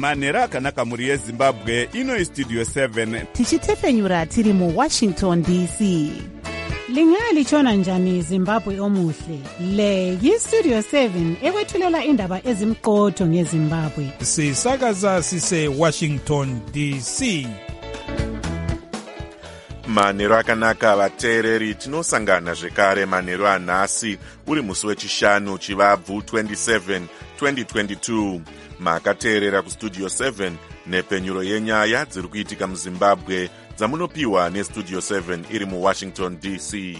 manhero akanaka mhuri yezimbabwe. Ino Studio 7 tichitefenyura tiri muWashington DC. Lingalitshona njani Zimbabwe omuhle? Le yiStudio 7 ekwethulela indaba ezimqotho ngeZimbabwe. Sisakaza sise Washington DC. Manhero akanaka vateereri, tinosangana zvekare manhero anhasi uri musi wechishanu chivabvu 27 2022. Makateerera kuStudio 7 nepfenyuro yenyaya dziri kuitika muZimbabwe dzamunopiwa neStudio 7 iri muWashington DC.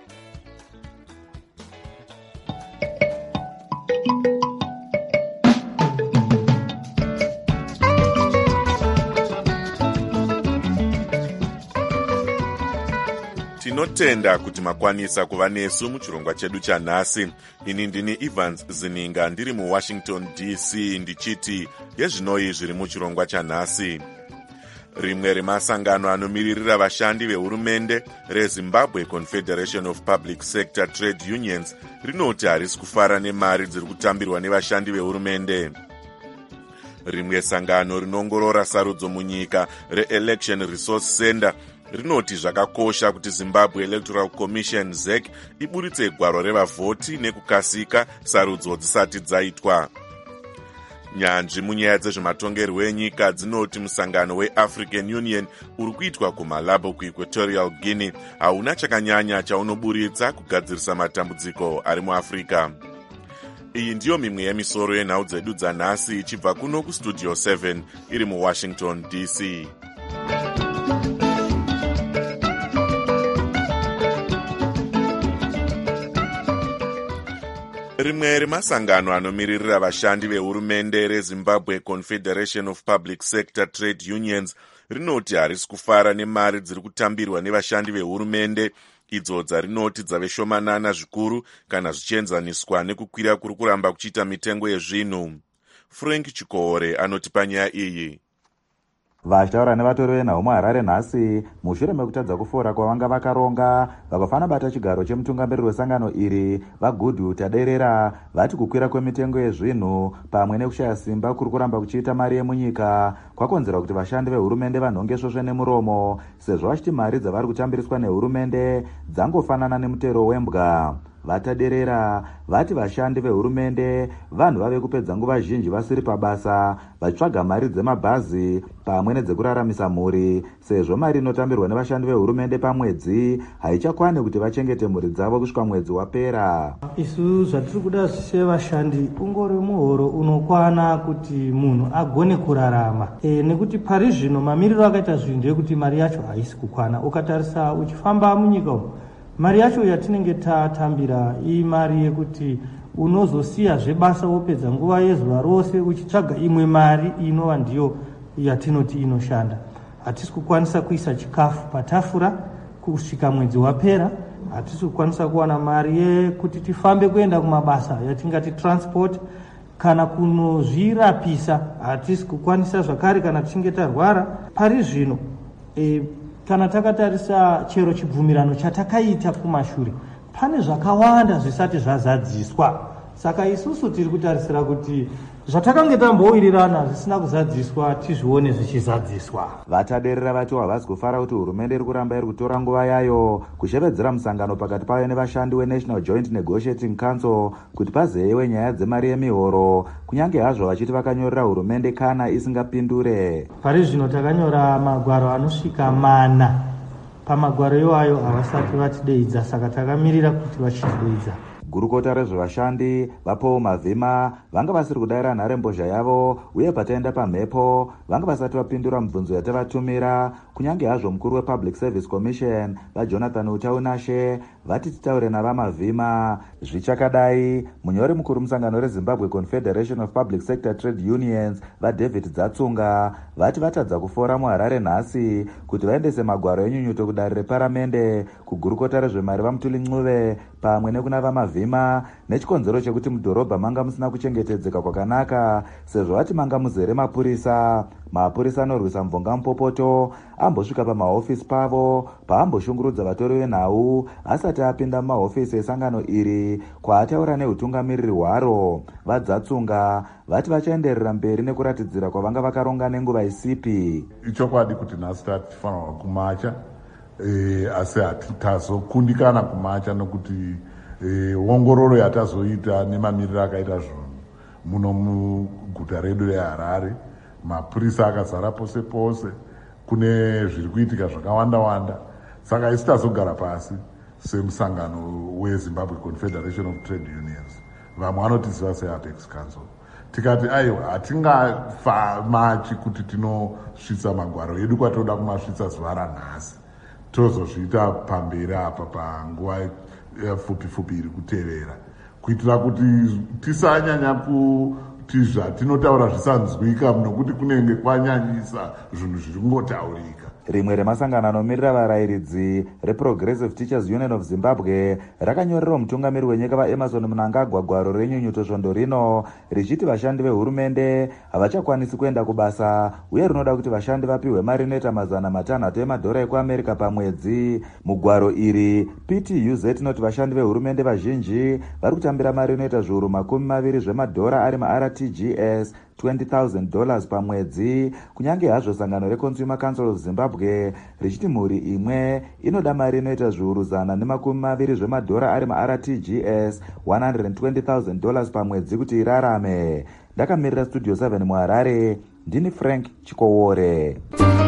Tinotenda kuti makwanisa kuva nesu muchirongwa chedu chanhasi. Ini ndini Evans Zininga ndiri muWashington DC ndichiti yezvinoi zviri muchirongwa chanhasi. Rimwe remasangano anomiririra vashandi vehurumende reZimbabwe Confederation of Public Sector Trade Unions rinoti harisi kufara nemari dziri kutambirwa nevashandi vehurumende. Rimwe sangano rinongorora sarudzo munyika reElection Resource Center rinoti zvakakosha kuti Zimbabwe Electoral Commission ZEC iburitse gwaro revavhoti nekukasika sarudzo dzisati dzaitwa. Nyanzvi munyaya dzezvematongerwo enyika dzinoti musangano weAfrican Union uri kuitwa kuMalabo kuEquatorial Guinea hauna chakanyanya chaunoburitsa kugadzirisa matambudziko ari muAfrica. Iyi ndiyo mimwe yemisoro yenhau dzedu dzanhasi ichibva kuno kuStudio 7 iri muWashington DC. Rimwe remasangano anomiririra vashandi vehurumende reZimbabwe Confederation of Public Sector Trade Unions rinoti harisi kufara nemari dziri kutambirwa nevashandi vehurumende idzo dzarinoti dzave shomanana zvikuru kana zvichienzaniswa nekukwira kuri kuramba kuchiita mitengo yezvinhu. Frank Chikore anoti panyaya iyi. Vachitaura nevatori venhau muHarare nhasi mushure mekutadza kufora kwavanga vakaronga vakafana bata chigaro chemutungamiriri wesangano iri vaGoodwill Taderera vati kukwira kwemitengo yezvinhu pamwe nekushaya simba kuri kuramba kuchiita mari yemunyika kwakonzera kuti vashandi vehurumende vanhonge svosve nemuromo sezvo vachiti mari dzavari kutambiriswa nehurumende dzangofanana nemutero wembwa. Vataderera vati vashandi vehurumende vanhu vave kupedza nguva zhinji vasiri pabasa vachitsvaga mari dzemabhazi pamwe nedzekuraramisa mhuri sezvo mari inotambirwa nevashandi vehurumende pamwedzi haichakwani kuti vachengete mhuri dzavo kusvika mwedzi wapera. Isu zvatiri kuda sevashandi ungori muhoro unokwana kuti munhu agone kurarama nekuti pari zvino mamiriro akaita zvinhu ndeyekuti mari yacho haisi kukwana. Ukatarisa uchifamba munyika umu mari yacho yatinenge tatambira imari yekuti unozosiya zvebasa wopedza nguva yezuva rose uchitsvaga imwe mari inova ndiyo yatinoti inoshanda. Hatisi kukwanisa kuisa chikafu patafura kusvika mwedzi wapera. Hatisi kukwanisa kuwana mari yekuti tifambe kuenda kumabasa yatingati transport kana kunozvirapisa. Hatisi kukwanisa zvakare kana tichinge tarwara. Pari zvino kana takatarisa chero chibvumirano chatakaita kumashure pane zvakawanda zvisati zvazadziswa. Saka isusu tiri kutarisira kuti zvatakange tambowirirana zvisina kuzadziswa tizvione zvichizadziswa. Vataderera vati havasi kufara kuti hurumende iri kuramba iri kutora nguva yayo kushevedzera musangano pakati payo nevashandi weNational Joint Negotiating Council kuti pazeyiwe nyaya dzemari yemihoro kunyange hazvo vachiti vakanyorera hurumende kana isingapindure. Pari zvino takanyora magwaro anosvika 4. Pamagwaro iwayo havasati vatideidza saka takamirira kuti vachitideidza. Gurukota rezvevashandi vaPaul Mavhima vanga vasiri kudayira nharembozha yavo uye pataenda pamhepo vanga vasati vapindura mibvunzo yatavatumira kunyange hazvo mukuru wePublic Service Commission vaJonathan Utaunashe vati titaure navaMavhima. Zvichakadai munyori mukuru musangano reZimbabwe Confederation of Public Sector Trade Unions vaDavid Dzatsunga vati vatadza kufora muHarare nhasi kuti vaendese magwaro enyunyuto kudare reparamende kugurukota rezvemari vaMutuli Ncube pamwe nekuna vamavhima nechikonzero chekuti mudhorobha manga musina kuchengetedzeka kwakanaka sezvo ati manga muzere mapurisa. Mapurisa anorwisa mvongamupopoto ambosvika pamahofisi pavo paamboshungurudza vatori venhau asati apinda mumahofisi esangano iri kwaataura neutungamiriri hwaro. Vadzatsunga vati vachaenderera mberi nekuratidzira kwavanga vakaronga nenguva isipi. Ichokwadi kuti nhasi tatifanirwa kumacha asi hatazokundikana kumacha nokuti ongororo yatazoita nemamiriro akaita zvinhu muno muguta redu reHarare. Mapurisa akazara pose pose, kune zviri kuitika zvakawanda. Saka isi tazogara pasi semusangano weZimbabwe Confederation of Trade Unions, vamwe vanotiziva seApex Council, tikati aiwa hatingafamachi kuti tinosvitsa magwaro edu kwatoda kumasvitsa zuva ranhasi, tozozviita pamberi apa panguva pfupi iri kutevera, kuitira kuti tisanyanya kuti zvatinotaura zvisanzwika nokuti kunenge kwanyanyisa zvinhu zviri kungotaurika. Rimwe remasangano anomirira varayiridzi reProgressive Teachers Union of Zimbabwe rakanyorera mutungamiri wenyika vaEmerson Mnangagwa gwaro renyunyuto svondo rino richiti vashandi vehurumende havachakwanisi kuenda kubasa uye rinoda kuti vashandi vapiwe mari inoita $600 emadhora ekuAmerica pamwedzi. Mugwaro iri PTUZ inoti vashandi vehurumende vazhinji vari kutambira mari inoita zviuru $20 zvemadhora ari maRTGS $20,000 pamwedzi, kunyange hazvo sangano reConsumer Council of Zimbabwe richiti mhuri imwe inoda mari inoita zviuru $120 zvemadhora ari maRTGS $120,000 pamwedzi kuti irarame. Ndakamirira Studio 7 muHarare, ndini Frank Chikowore.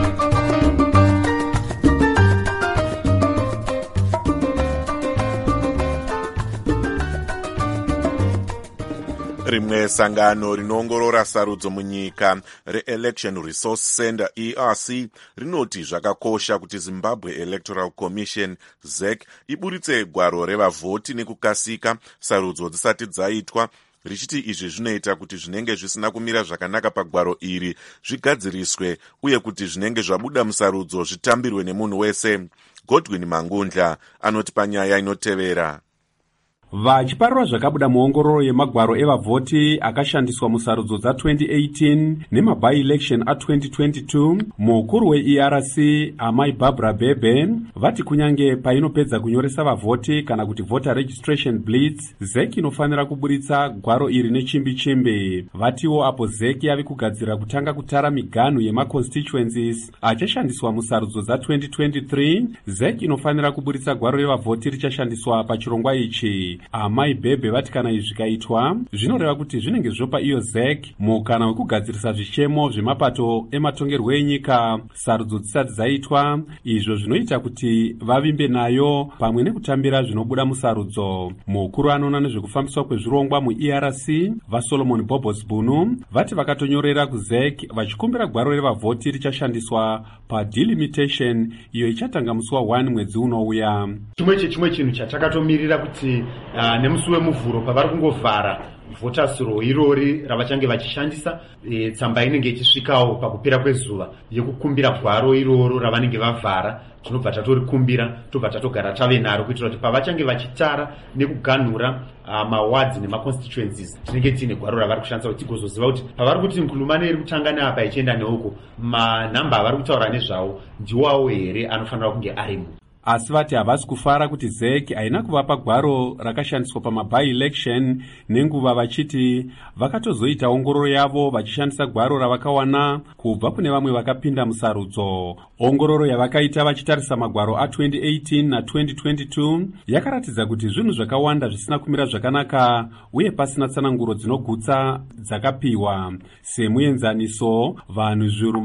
Rimwe sangano rinoongorora sarudzo munyika reElection Resource Center ERC rinoti zvakakosha kuti Zimbabwe Electoral Commission ZEC iburitse gwaro revavhoti nekukasika sarudzo dzisati dzaitwa, richiti izvi zvinoita kuti zvinenge zvisina kumira zvakanaka pagwaro iri zvigadziriswe uye kuti zvinenge zvabuda musarudzo zvitambirwe nemunhu wese. Godwin Mangundla anoti panyaya inotevera. Vachiparura zvakabuda muongororo yemagwaro evavhoti akashandiswa musarudzo dza2018 nemaby-election a2022, mukuru weERC Amai Barbara Bebe vati kunyange painopedza kunyoresa vavhoti kana kuti voter registration blitz, ZEC inofanira kuburitsa gwaro iri nechimbi-chimbi. Vatiwo apo ZEC yave kugadzira kutanga kutara miganhu yemaconstituencies achashandiswa musarudzo dza2023, ZEC inofanira kuburitsa gwaro revavhoti richashandiswa pachirongwa ichi. Amai Bebe vati kana izvi zvikaitwa zvinoreva kuti zvinenge zvopa iyo ZEC mukana wekugadzirisa zvichemo zvemapato ematongerwo enyika sarudzo dzisati dzaitwa, izvo zvinoita kuti vavimbe nayo pamwe nekutambira zvinobuda musarudzo. Mukuru anoona nezvekufambiswa kwezvirongwa muERC vaSolomon Bobos Bunu vati vakatonyorera kuZEC vachikumbira gwaro revavhoti richashandiswa padelimitation iyo ichatanga musi wa1 mwedzi unouya. Chimwe chinhu chatakatomirira kuti nemusi wemuvhuro pavari kungovhara voters roll irori ravachange vachishandisa, tsamba inenge ichisvikawo pakupera kwezuva yekukumbira gwaro iroro ravanenge vavhara, tinobva tatorikumbira tobva tatogara tave naro kuitira kuti pavachange vachitara nekuganhura mawards nemaconstituencies tinenge tiine gwaro ravari kushandisa kuti tigozoziva kuti pavari kuti nkulumane iri kutanga neapa ichienda neuko manhamba avari kutaura nezvawo ndiwawo here anofanira kunge arimo. Asi vati havasi kufara kuti ZEC haina kuvapa gwaro rakashandiswa pamaby-election nenguva, vachiti vakatozoita ongororo yavo vachishandisa gwaro ravakawana kubva kune vamwe vakapinda musarudzo. Ongororo yavakaita vachitarisa magwaro a2018 na2022 yakaratidza kuti zvinhu zvakawanda zvisina kumira zvakanaka uye pasina tsananguro dzinogutsa dzakapiwa. Semuenzaniso, vanhu zviuru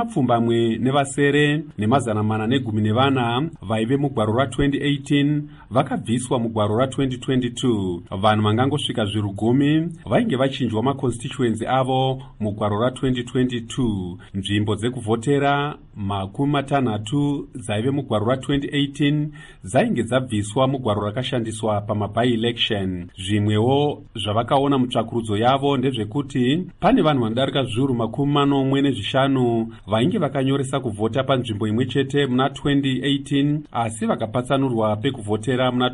$20 nevasere ne414 vaive mugwaro ra2018 vakabviswa mugwaro ra2022. Vanhu vangangosvika zviuru 10 vainge vachinjwa maconstituency avo mugwaro ra2022. Nzvimbo dzekuvhotera 60 dzaive mugwaro ra2018 dzainge dzabviswa mugwaro rakashandiswa pamaby-election. Zvimwewo zvavakaona mutsvakurudzo yavo ndezvekuti pane vanhu vanodarika zviuru 45 vainge vakanyoresa kuvhota panzvimbo imwe chete muna 2018 asi vakapatsanurwa pekuvhotera muna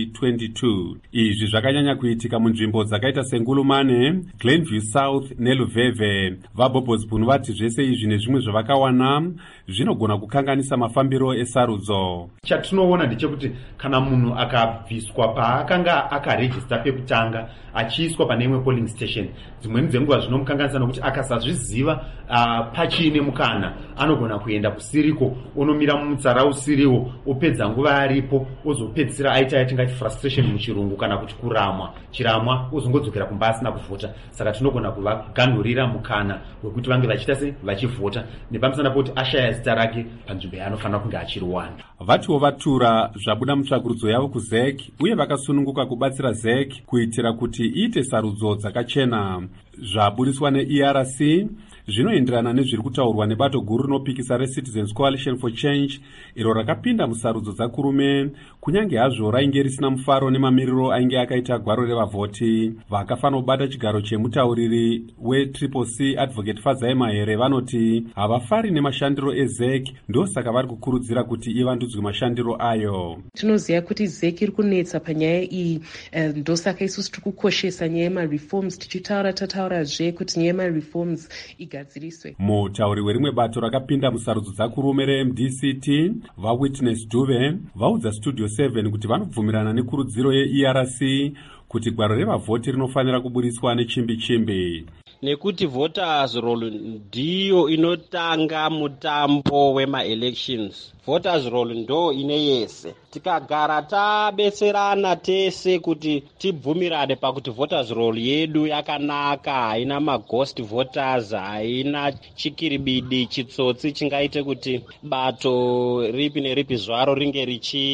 2022. Izvi zvakanyanya kuitika munzvimbo dzakaita seNgulumane, Glenview South neLuveve. VaBobosbun vati zvese izvi nezvimwe zvavakawana zvinogona kukanganisa mafambiro esarudzo. Chatinoona ndechekuti kana munhu akabviswa paakanga akarejista pekutanga achiiswa pane imwe polling station, dzimweni dzenguva zvinomukanganisa nokuti akasazviziva pachiine mukana anogona kuenda kusiriko, onomira mumutsara usiriwo, opedza nguva aripo, ozopedzisira aita yatingati frustration muchirungu kana kuti kuramwa, chiramwa, ozongodzokera kumba asina kuvhota. Saka tinogona kuvaganhurira mukana wekuti vange vachiita sei vachivhota, nepamusana poti ashaya zita rake panzvimbo yaanofanira kunge achiriwana. Vatiwo vatura zvabuda mutsvakurudzo yavo kuZEC uye vakasununguka kubatsira ZEC kuitira kuti iite sarudzo dzakachena. Zvabudiswa neERC zvinoenderana nezviri kutaurwa nebato guru rinopikisa reCitizens Coalition for Change, iro rakapinda musarudzo dzakurume kunyange hazvo rainge risina mufaro nemamiriro ainge akaita gwaro revavhoti. Vakafanira kubata chigaro chemutauriri weCCC Advocate Fadzai Mahere vanoti havafari nemashandiro eZEC, ndosaka vari kukurudzira kuti ivandudzwe mashandiro ayo. Tinoziva kuti ZEC iri kunetsa panyaya iyi, ndosaka isusu tiri kukoshesa nyaya yemareforms, tataurazve kuti nyaya yemareforms igadziriswe. Mutauri werimwe bato rakapinda musarudzo dzakurume reMDCT, vaWitness Dube, vaudza Studio 7 kuti vanobvumirana nekurudziro yeERC kuti gwaro revavhoti rinofanira kubudiswa nechimbi-chimbi. Nekuti voters roll ndiyo inotanga mutambo wema-elections. Voters roll ndo ine yese. Tikagara tabetserana tese kuti tibvumirane pakuti voters roll yedu yakanaka, haina maghost voters, haina chikiribidi, chitsotsi chingaite kuti bato ripi neripi zvaro ringe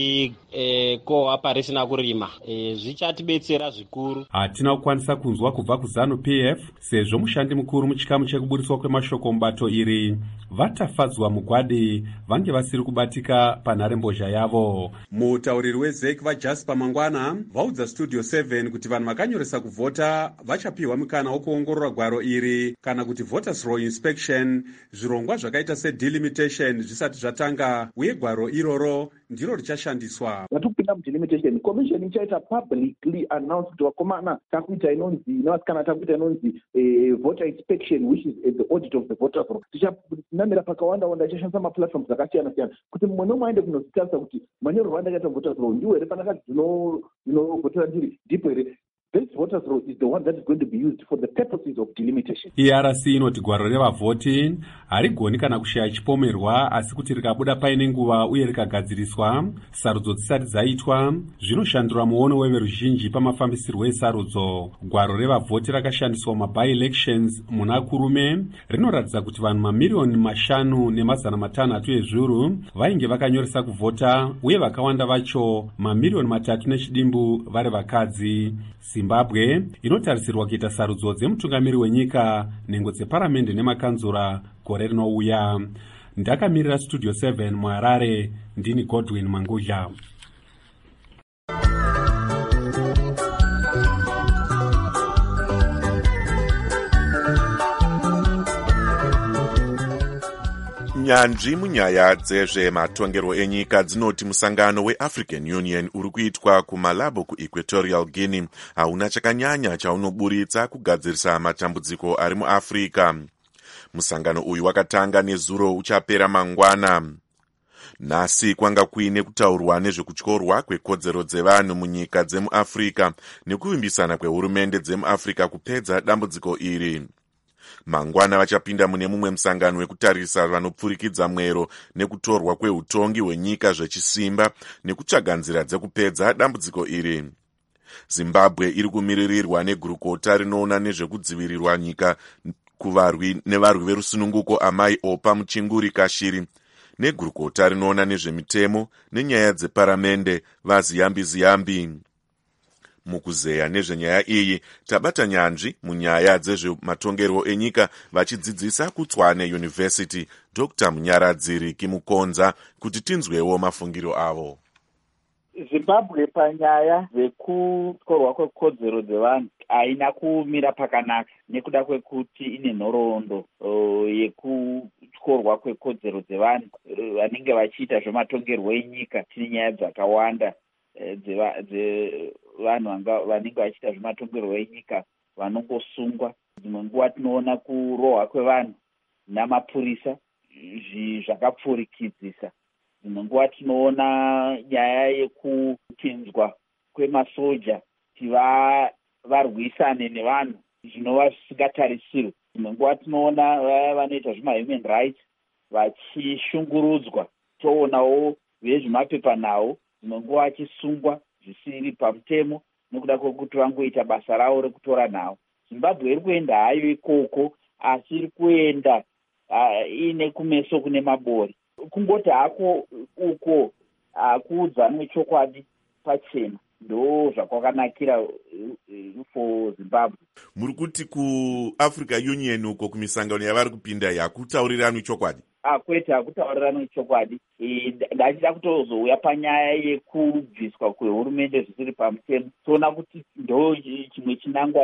richikohwa parisina kurima. Zvichatibetsera zvikuru. Hatina kukwanisa kunzwa kubva kuZANU-PF sezvo mushandi mukuru muchikamu chekubudiswa kwemashoko mubato iri vatafadzwa mugwadi vange vasiri kubatika panharembozha yavo. Mutauriri weZEC vaJasper Mangwana vaudza Studio 7 kuti vanhu vakanyoresa kuvhota vachapiwa mukana wokuongorora gwaro iri kana kuti voters roll inspection, zvirongwa zvakaita sedelimitation zvisati zvatanga, uye gwaro iroro ndiro richashandiswa. Vatukupinda mudelimitation, commission ichaita publicly announce kuti vakomana takuita inonzi nevasikana takuita inonzi voter inspection, which is the audit of the voters roll. Tichanamira pakawanda ichashandisa maplatforms akasiyana-siyana kuti mumwe nomwe aende kunozvitarisa kuti manyorerwo andakaita voters roll ndiwo here panakati dzinovhotera ndiri ndipo here. This voters roll is the one that is going to be used for the purposes of delimitation. ERC inoti gwaro revavhoti harigoni kana kushaya chipomerwa, asi kuti rikabuda paine nguva uye rikagadziriswa, sarudzo dzisati dzaitwa, zvinoshandura muono weveruzhinji pamafambisirwo esarudzo. Gwaro revavhoti rakashandiswa maby-elections muna kurume rinoratidza kuti vanhu mamiliyoni 5,500 ezviuru vainge vakanyoresa kuvhota, uye vakawanda vacho mamiliyoni 3 nechidimbu vari vakadzi. Zimbabwe inotarisirwa kuita sarudzo dzemutungamiri wenyika, nhengo dzeparamende nemakanzura gore rinouya. Ndakamirira Studio 7 muHarare, ndini Godwin Mangudla. Nyanzvi munyaya dzezvematongerwo enyika dzinoti musangano weAfrican Union uri kuitwa kuMalabo kuEquatorial Guinea hauna chakanyanya chaunoburitsa kugadzirisa matambudziko ari muAfrica. Musangano uyu wakatanga nezuro uchapera mangwana. Nhasi kwanga kuine kutaurwa nezvekutyorwa kwekodzero dzevanhu munyika dzemuAfrica nekuvimbisana kwehurumende dzemuAfrica kupedza dambudziko iri. Mangwana vachapinda mune mumwe musangano wekutarisa vanopfurikidza mwero nekutorwa kweutongi hwenyika zvechisimba nekutsvaga nzira dzekupedza dambudziko iri. Zimbabwe iri kumiririrwa negurukota rinoona nezvekudzivirirwa nyika nevarwi verusununguko Amai Opa Muchinguri Kashiri, negurukota rinoona nezvemitemo nenyaya dzeparamende vaZiyambi Ziyambi. Mukuzeya nezvenyaya iyi tabata nyanzvi munyaya dzezvematongerwo enyika vachidzidzisa kuTswane University Dr. Munyaradziri Kimukonza kuti tinzwewo mafungiro avo. Zimbabwe panyaya dzekutyorwa kwekodzero dzevanhu haina kumira pakanaka nekuda kwekuti ine nhoroondo yekutyorwa kwekodzero dzevanhu vanenge vachiita zvematongerwo enyika. Tine nyaya dzakawanda dzevanhu vanenge vachiita zvematongerwo enyika vanongosungwa. Dzimwe nguva tinoona kurohwa kwevanhu namapurisa zvakapfurikidzisa. Dzimwe nguva tinoona nyaya yekupinzwa kwemasoja kuti varwisane nevanhu zvinova zvisingatarisirwe. Dzimwe nguva tinoona vaya vanoita zvemahuman rights vachishungurudzwa. Toonawo vezvemapepanhau dzimwe nguva vachisungwa zvisiri pamutemo nekuda kwekuti vangoita basa ravo rekutora nhau. Zimbabwe iri kuenda hayo ikoko, asi iri kuenda ine kumeso kune mabori. Kungoti hako uko kuudzanwe chokwadi pachena ndo zvakwakanakira for Zimbabwe. Muri kuti kuAfrica Union uko kumisangano yavari kupinda hakutauriranwi chokwadi? Kwete, hakutauriranwi chokwadi. Ndachida kutozouya panyaya yekubviswa kwehurumende zvisiri pamutemo. Toona kuti ndo chimwe chinangwa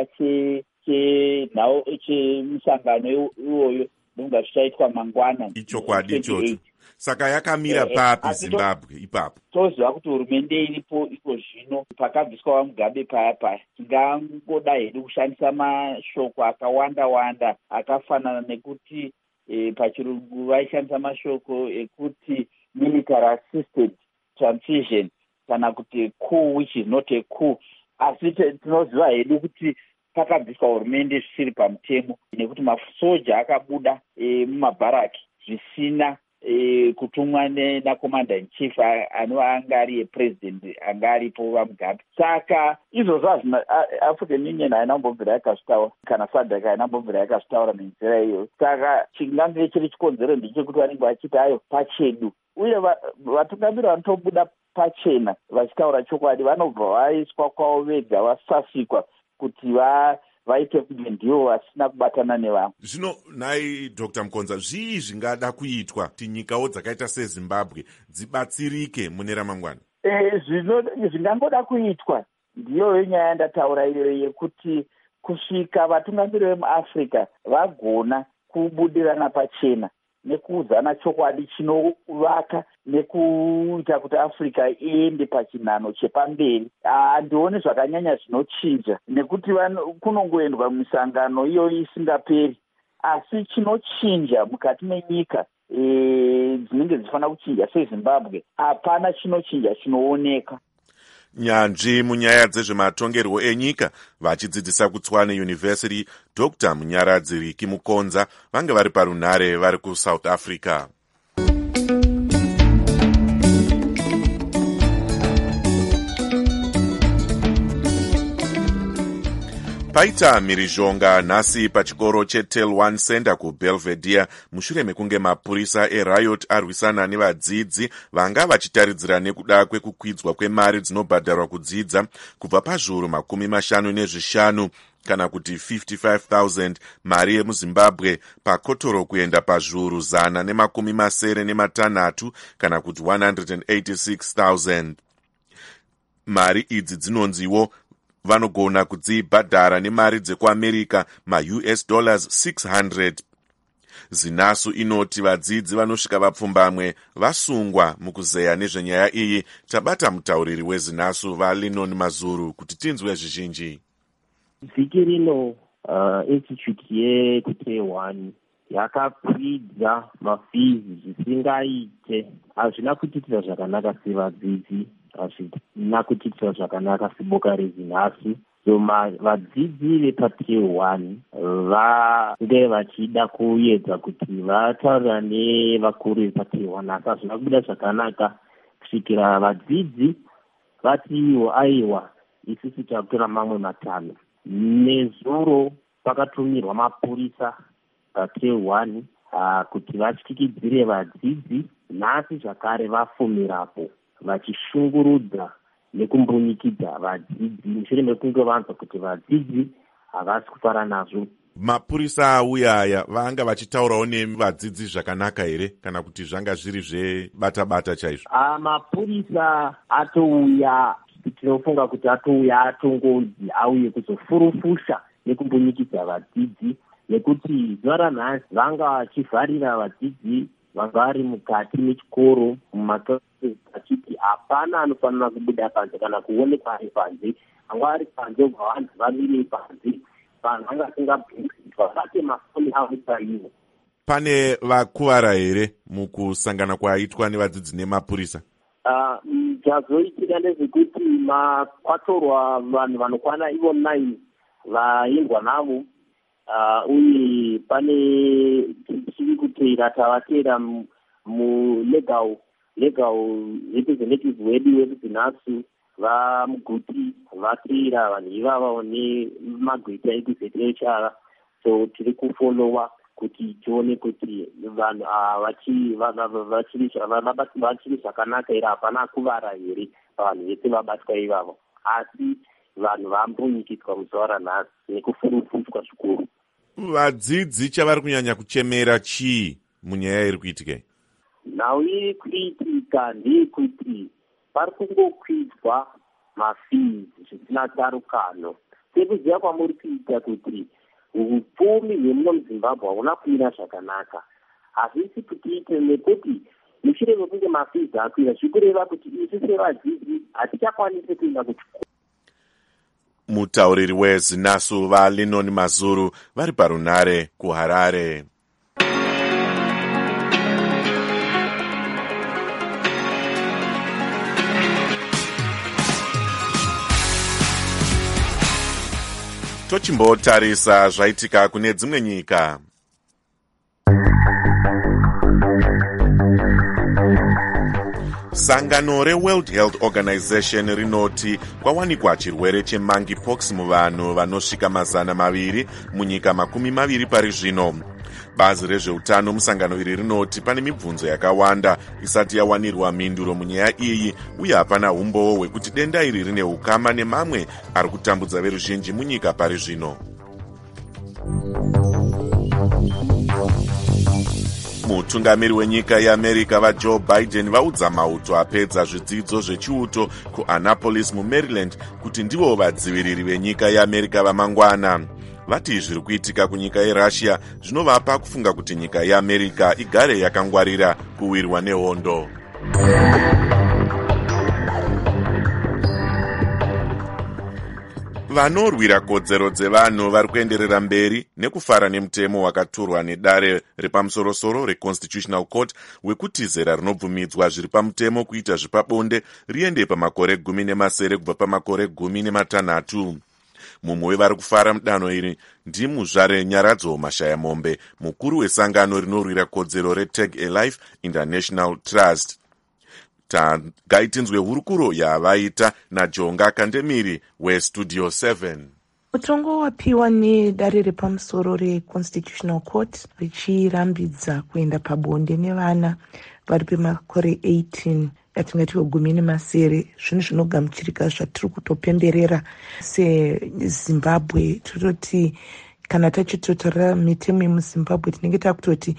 chemusangano iwoyo nonga zvichaitwa mangwana. Ichokwadi ichocho. Saka yakamira papi Zimbabwe ipapo? Toziva kuti hurumende iripo iko zvino pakabviswa vaMugabe paya. Tingangoda hedu kushandisa mashoko akawanda akafanana nekuti pachirungu vaishandisa mashoko ekuti military assisted transition kana kuti coup which is not a coup. Asi tinoziva hedu kuti pakabviswa hurumende zvisiri pamutemo nekuti masoja akabuda mumabharaki zvisina kutumwa nakomanda in chief anova anga ari president anga aripo vaMugabe. Saka izvozvo African Union haina kumbobvira yakazvitaura kana SADC haina kumbobvira yakazvitaura nenzira iyoyo. Saka chingange chiri chikonzero ndechekuti vanenge vachita hayo pachedu, uye vatungamiri vanotobuda pachena vachitaura chokwadi vanobva vaiswa kwavo vega, vasasikwa kuti vaite kunge ndivo vasina kubatana nevamwe. Zvino nhai Dr. Mukonza, zvii zvingada kuitwa kuti nyikawo dzakaita seZimbabwe dzibatsirike mune ramangwana? Zvingangoda kuitwa ndiyoyo nyaya yandataura iyoyo yekuti kusvika vatungamiri vemuAfrica vagona kubudirana pachena nekuudzana chokwadi chinovaka nekuita kuti Africa iende pachinhano chepamberi. Handioni zvakanyanya zvinochinja nekuti kunongoendwa misangano iyoyo isingaperi, asi chinochinja mukati menyika dzinenge dzifanira kuchinja seZimbabwe hapana chinochinja chinooneka. Nyanzvi munyaya dzezvematongerwo enyika vachidzidzisa kuTswane University, Dr. Munyaradzi Riki Mukonza vange vari parunhare vari kuSouth Africa. Paita mhirizhonga nhasi pachikoro cheTel One Center kuBelvedere mushure mekunge mapurisa eRiot arwisana nevadzidzi vanga vachitaridzira nekuda kwekukwidzwa kwemari dzinobhadharwa kudzidza kubva pazviuru 55 kana kuti 55,000 mari yemuZimbabwe pakotoro kuenda pazviuru 176 kana kuti 186,000. Mari idzi dzinonziwo vanogona kudzibhadhara nemari dzekuAmerica maUS dollars 600. Zinasu inoti vadzidzi vanosvika vapfumbamwe vasungwa mukuzeya nezvenyaya iyi. Tabata mutauriri wezinasu vaLenon Mazuru kuti tinzwe zvizhinji. Vhiki rino institute yekuTaiwan yakakwidza mafizi zvisingaite. Hazvina kutiitira zvakanaka sevadzidzi, hazvina kutiitira zvakanaka seboka rezinhasi. So vadzidzi vepaTaiwan vange vachida kuedza kuti vataurira nevakuru vepaTaiwan, asi hazvina kubuda zvakanaka kusvikira vadzidzi vati aiwa isusu takutora mamwe matano. Nezuro pakatumirwa mapurisa paTaiwan kuti vatyikidzire vadzidzi. Nhasi zvakare vafumirapo vachishungurudza nekumbunikidza vadzidzi mushure mekunge vanzwa kuti vadzidzi havasi kufara nazvo. Mapurisa auya vanga vachitaurawo nevadzidzi zvakanaka here kana kuti zvanga zviri zvebata-bata chaizvo? Mapurisa atouya, tinofunga kuti atouya atongodzi auye kuzofurufusha nekumbunyikidza vadzidzi, nekuti zuva ranhasi vanga vachivharira vadzidzi vanga vari mukati mechikoro mumaklasses achiti hapana anofanira kubuda panze kana kuonekwa ari panze. Vanga vari panze ubva vanhu vamire panze, vanhu vanga vasingabvunzwa vate mafoni avo paivo. Pane vakuvara here mukusangana kwaitwa nevadzidzi nemapurisa? Zvazoitika ndezvekuti kwatorwa vanhu vanokwana ivo 9 vaendwa navo, uye pane tichiri kuteera tavatera mulegal representative wedu wekuzinasu vamuguti vateera vanhu ivava nemagweta ekuzetechara. So tiri kufolowa kuti tione kuti vanhu vachiri zvakanaka here, hapana kuvara here vanhu vese vabatwa ivavo, asi vanhu vambunyikidzwa muzuva ranhasi nekufurufutwa zvikuru. Vadzidzi chavari kunyanya kuchemera chii munyaya iri kuitika? Nhau iri kuitika ndeyekuti pari kungokwidzwa mafees zvisina tsarukano. Sekuziva kwamuri kuita kuti upfumi hwemuno muZimbabwe hauna kuira zvakanaka. Hazvisi kutiite nekuti mushure mekunge mafees akwira zvikureva kuti isu sevadzidzi hatichakwanisi kuenda kuchikoro. Mutauriri wezinasu vaLenon Mazuru vari parunare kuHarare. Tochimbotarisa zvaitika kune dzimwe nyika. Sangano reWorld Health Organization rinoti kwawanikwa chirwere chemonkeypox muvanhu vanosvika 200 munyika 20 pari zvino. Bazi rezveutano musangano iri rinoti pane mibvunzo yakawanda isati yawanirwa mhinduro munyaya iyi, uye hapana umbowo hwekuti denda iri rine ukama nemamwe ari kutambudza veruzhinji munyika pari zvino. Mutungamiri wenyika yeAmerica vaJoe Biden vaudza mauto apedza zvidzidzo zvechiuto kuAnnapolis muMaryland kuti ndivo vadziviriri venyika yeAmerica vamangwana. Vati zviri kuitika kunyika yeRussia zvinovapa kufunga kuti nyika yeAmerica igare yakangwarira kuwirwa nehondo. Vanorwira kodzero dzevanhu vari kuenderera mberi nekufara nemutemo wakatorwa nedare repamusorosoro reConstitutional Court wekuti zera rinobvumidzwa zviri pamutemo kuita zvepabonde riende pamakore 18 kubva pamakore 16. Mumwe wevari kufara mudanho iri ndimuzvare Nyaradzo Mashayamombe, mukuru wesangano rinorwira kodzero reTag a Life International Trust. Tagaitinzwe hurukuro yavaita naJonga Kandemiri weStudio 7. Mutongo wapiwa nedare repamusoro reConstitutional Court richirambidza kuenda pabonde nevana vari pemakore 18 yatingati 18 zvinhu zvinogamuchirika zvatiri kutopemberera seZimbabwe. Tototi kana tachitotarira mitemo yemuZimbabwe tinenge takutoti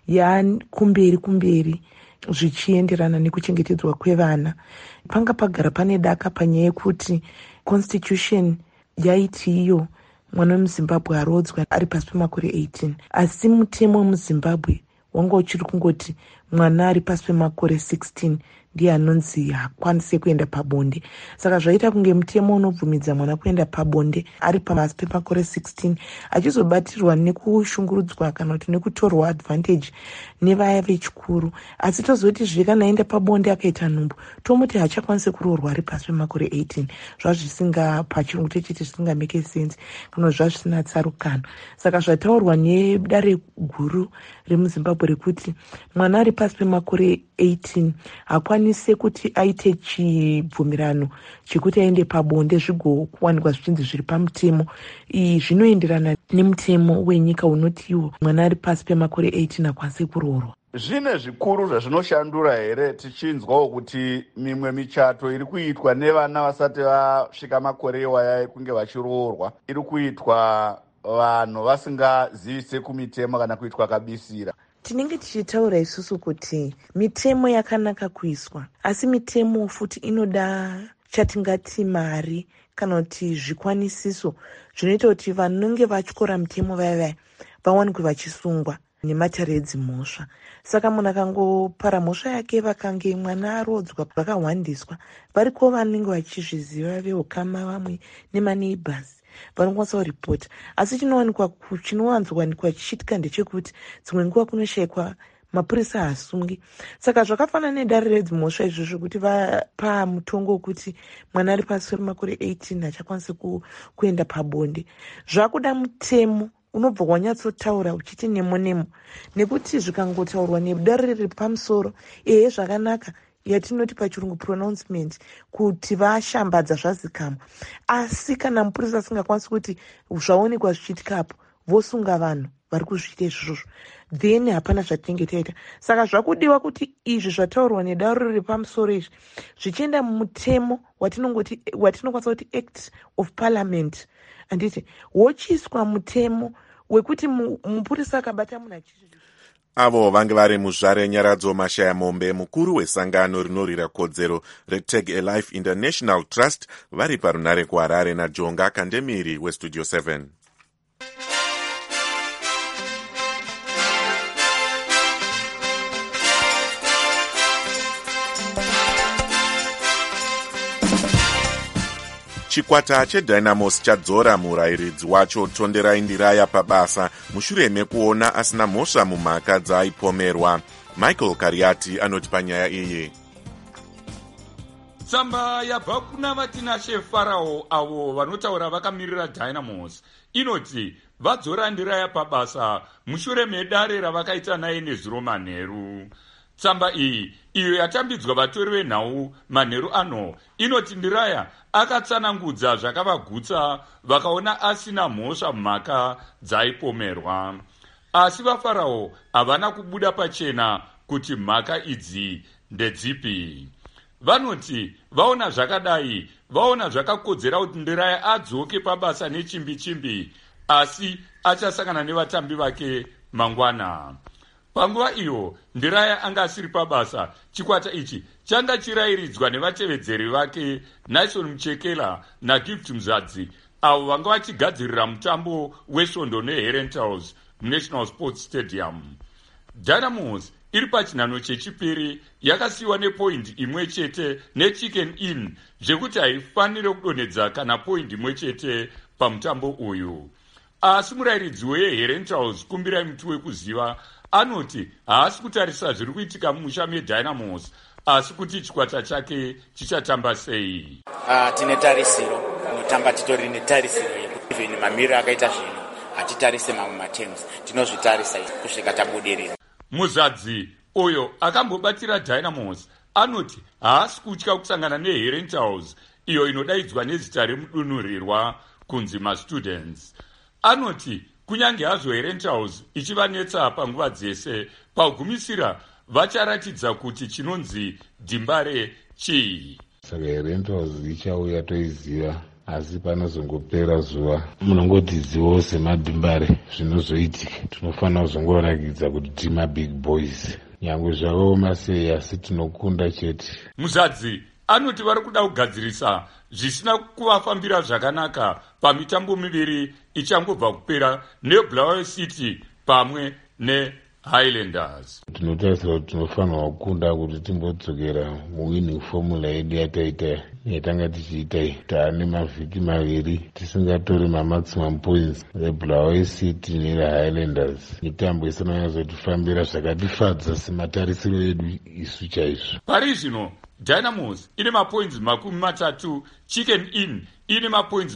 kumberi zvichienderana nekuchengetedzwa kwevana. Panga pagara pane daka panyaya yekuti constitution yaiti iyo mwana wemuZimbabwe arodzwa ari pasi pemakore 18, asi mutemo wemuZimbabwe wanga uchiri kungoti mwana ari pasi pemakore 16 ndiye anonzi hakwanise kuenda pabonde. Saka zvaita kunge mutemo unobvumidza mwana kuenda pabonde ari pasi pemakore 16 achizobatirwa nekushungurudzwa kana kuti nekutorwa advantage nevaya vechikuru. Asi tozoti zvekana aenda pabonde akaita nhumbu tomuti hachakwanise kuroorwa ari pasi pemakore 18. Zvazvisinga pachirungu techiti zvisinga make sense kana zvazvisina tsarukano. Saka zvataurwa nedare guru remuZimbabwe rekuti mwana ari pasi pemakore 18 hakwanise kuti aite chibvumirano chekuti aende pabonde zvigokuwanikwa zvichinzi zviri pamutemo. Zvinoenderana nemutemo wenyika unotiwo mwana ari pasi pemakore 18 hakwanise kuroorwa. Zvine zvikuru zvazvinoshandura here tichinzwawo kuti mimwe michato iri kuitwa nevana vasati vasvika makore iwaya ekunge vachiroorwa iri kuitwa vanhu vasingazivise kumitemo kana kuitwa kabisira. Tinenge tichitaura isusu kuti mitemo yakanaka kuiswa, asi mitemo futi inoda chatingati mari kana kuti zvikwanisiso zvinoita kuti vanenge vatyora mitemo vaya vawanikwe vachisungwa nematare edzimhosva. Saka munhu akangopara mhosva yake vakange mwana arodzwa vakahwandiswa, variko vanenge vachizviziva veukama vamwe nemaneighbors vanokwanisa kuripota. Asi chinowanzowanikwa chichiitika ndechekuti dzimwe nguva kunoshayikwa mapurisa haasungi. Saka zvakafanana nedare redzimhosva izvozvo kuti vapa mutongo wekuti mwana ari pasi pemakore 18 achakwanisa kuenda pabonde. Zvakuda mutemo unobva wanyatsotaura uchiti nemo nekuti zvikangotaurwa nedare riri pamusoro zvakanaka yatinoti pachirungu pronouncement kuti vashambadza zvazikamwa. Asi kana mupurisa asingakwanisi kuti zvaonekwa zvichiitikapo vosunga vanhu vari kuzviita izvozvo, then hapana zvatinenge taita. Saka zvakudiwa kuti izvi zvataurwa nedare riri pamusoro izvi zvichienda mumutemo watinokwanisa kuti Act of Parliament, anditi wochiswa mutemo wekuti mupurisa akabata munhu achichi. Avo vange vari muzvare Nyaradzo Mashaya Mombe, mukuru wesangano rinorwira kodzero reTag a Life International Trust, vari parunare kuHarare naJonga Kandemiri weStudio 7. Chikwata cheDynamos chadzora murayiridzi wacho Tonderai Ndiraya pabasa mushure mekuona asina mhosva mumhaka dzaaipomerwa. Michael Kariati anoti panyaya iyi. Tsamba yabva kuna vatinashe Farao avo vanotaura vakamirira Dynamos inoti vadzora Ndiraya pabasa mushure medare ravakaita naye nezuro manheru. Tsamba iyi iyo yatambidzwa vatori venhau manheru ano inoti Ndiraya akatsanangudza zvakavagutsa vakaona asina mhosva mumhaka dzaaipomerwa. Asi vaFarao havana kubuda pachena kuti mhaka idzi ndedzipi. Vanoti vaona zvakadai, vaona zvakakodzera kuti Ndiraya adzoke pabasa nechimbi-chimbi, asi achasangana nevatambi vake mangwana. Panguva iyo Ndiraya anga asiri pabasa, chikwata ichi changa chirayiridzwa nevatevedzeri vake Nason Muchekela naGift Muzadzi, avo vanga vachigadzirira mutambo wesvondo neHerentals muNational Sports Stadium. Dynamos iri pachinhano chechipiri yakasiyiwa nepoindi imwe chete neChicken Inn zvekuti haifanire kudonhedza kana poindi imwe chete pamutambo uyu. Asi murayiridzi weHerentals Kumbirai Muti Wekuziva anoti haasi kutarisa zviri kuitika mumusha meDynamos, asi kuti chikwata chake chichatamba sei. Tine tarisiro kunotamba titori netarisiro yekuti even mamiriro akaita zvinhu hatitarise mamwe matems, tinozvitarisa kusvika tabudirira. Muzadzi uyo akambobatira Dynamos anoti haasi kutya kusangana neHerentals iyo inodaidzwa nezita remudunhurirwa kunzi maStudents. Anoti kunyange hazvo Herentals ichivanetsa panguva dzese, pagumisira vacharatidza kuti chinonzi dhimbare chii. Saka Herentals ichauya toiziva, asi panozongopera zuva munongotizivawo semadhimbare zvinozoitika. Tinofanira kuzongorakidza kuti tima big boys, nyangwe zvakaoma sei, asi tinokunda chete. Muzadzi anoti vari kuda kugadzirisa zvisina kuvafambira zvakanaka pamitambo miviri ichangobva kupera neBulawayo City pamwe neHighlanders. Tinotarisira kuti tinofanirwa kukunda kuti timbodzokera muwinning formula yedu yatanga tichiita. Taane mavhiki maviri tisingatori mamaximum points eBulawayo City neHighlanders. Mitambo isanonyazotifambira zvakatifadza sematarisiro edu isu chaizvo. Pari zvino Dynamos ine mapoints 30, Chicken Inn ine mapoints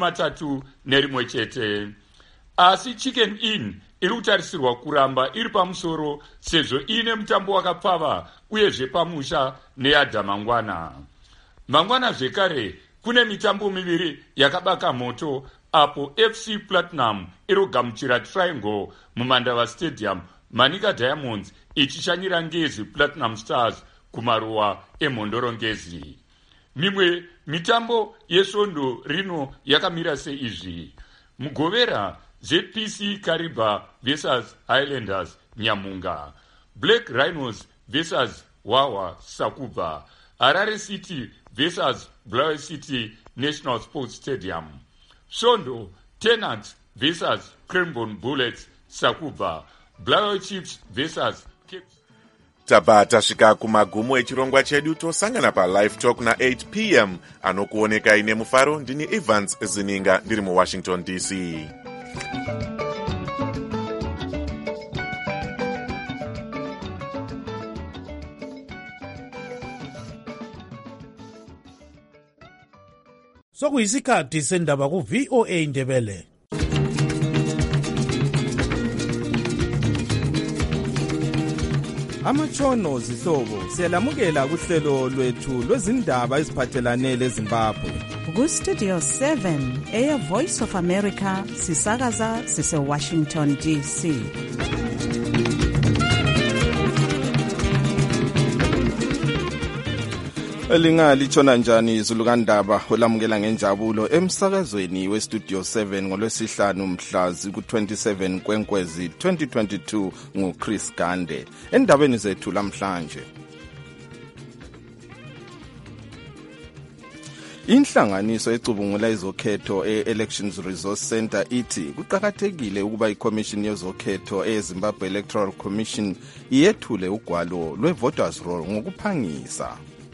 31 chete. Asi Chicken Inn iri kutarisirwa kuramba iri pamusoro sezvo ine mutambo wakapfava uyezve pamusha neadha mangwana. Mangwana zvekare kune mitambo miviri yakabaka moto, apo FC Platinum iri kugamuchira Triangle muMandava Stadium, Manika Diamonds ichishanyira Ngezi Platinum Stars kumaruwa emhondorongezi. Mimwe mitambo yesvondo rino yakamira seizvi. Mugovera ZPC Kariba versus Highlanders Nyamunga, Black Rhinos versus Wawa Sakuba, Harare City versus Blair City National Sports Stadium, Sondo Tenants versus Cranbourne Bullets Sakuba, Blair Chiefs versus Cape. Tabva tasvika kumagumo echirongwa chedu tosangana palive talk na8 p.m. anokuonekai nemufaro. Ndini Evans Zininga ndiri muWashington DC. Sokuyisikhathi sendaba ku-VOA Indebele. Amatshono zihlobo siyalamukela kuhlelo lwethu lwezindaba eziphathelane leZimbabwe. Ku-Studio 7 eya Voice of America sisakaza sise-Washington DC. Lingatshona njani izulu kandaba olamukela ngenjabulo emsakazweni weStudio 7 ngolwesihlanu mhlazi ku-27 kwenkwezi 2022 nguChris Gande. Endabeni zethu lamhlanje, inhlanganiso ecubungula izokhetho e-Elections Resource Center ithi kuqakathekile ukuba iCommission yezokhetho eZimbabwe Electoral Commission iyethule ugwalo lwe-voters roll ngokuphangisa.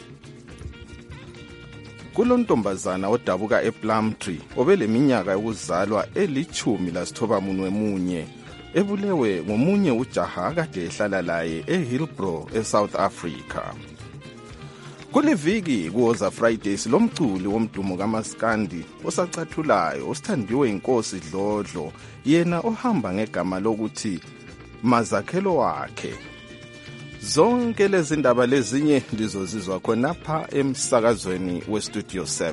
Kulontombazana odabuka ePlumtree obeleminyaka yokuzalwa eli-11 ebulewe ngomunye ujaha kade ehlala laye eHillbrow eSouth Africa. Kuliviki kuwoza Fridays lomculi womdumo kaMaskandi osacathulayo osithandiwe inkosi Dlodlo, yena ohamba ngegama lokuthi Mazakhelo wakhe. Zonke lezi ndaba lezinye lizozizwa khonapha emsakazweni weStudio 7.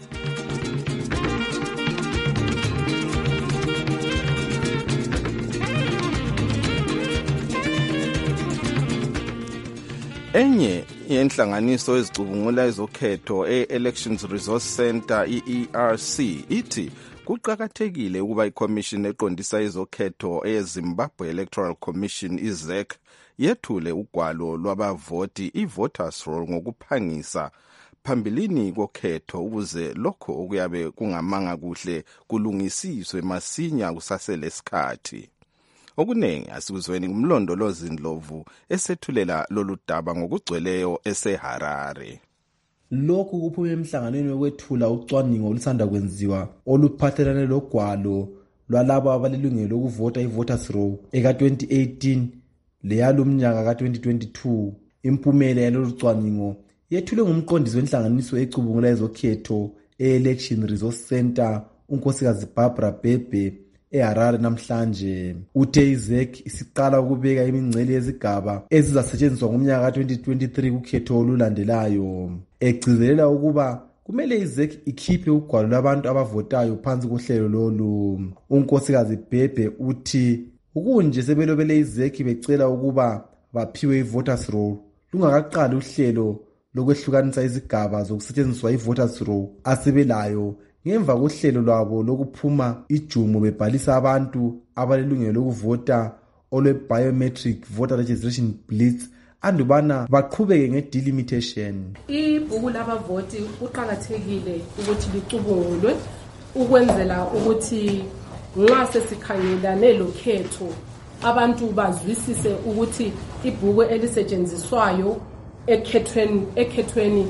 Enye yenhlanganiso ezicubungula izokhetho e-Elections Resource Center ERC ithi kuqakathekile ukuba iCommission eqondisa izokhetho eZimbabwe Electoral Commission IZEC yethule ugwalo lwabavoti i-voters roll ngokuphangisa phambilini kokhetho ukuze lokho okuyabe kungamanga kuhle kulungisiswe masinya kusaselesikhathi. Okunengi asikuzweni kumlondolozi Ndlovu esethulela lolu daba ngokugcweleyo eseHarare. Lokhu kuphume emhlanganweni wokwethula ucwaningo olusanda kwenziwa oluphathelane logwalo lwalabo abalilungelo lokuvota i-voters roll eka-2018 leyalumnyaka ka-2022. Impumela yalolu cwaningo yethulwe ngumqondisi wenhlanganiso ecubungula ezokhetho e-Election Resource Center unkosikazi Barbara Bhebhe eHarare namhlanje. Uthe iZEC isiqala ukubeka imingcele yezigaba ezizasetshenziswa ngomnyaka ka-2023 kukhetho olulandelayo. Egcizelela ukuba kumele iZEC ikhiphe ugwalo lwabantu abavotayo phansi kohlelo lolu. Unkosikazi Bhebhe uthi ukunje sebelobele iZEC becela ukuba baphiwe i-voters roll lungakaqali uhlelo lokwehlukanisa izigaba zokusetshenziswa i-voters roll asebelayo ngemva kohlelo lwabo lokuphuma ijumo bebhalisa abantu abalilungelo lokuvota olwe-biometric voter registration blitz andubana baqhubeke nge-delimitation. Ibhuku labavoti kuqakathekile ukuthi licubungulwe ukwenzela ukuthi nxa sesikhangelane lokhetho abantu bazwisise ukuthi ibhuku elisetshenziswayo ekhethweni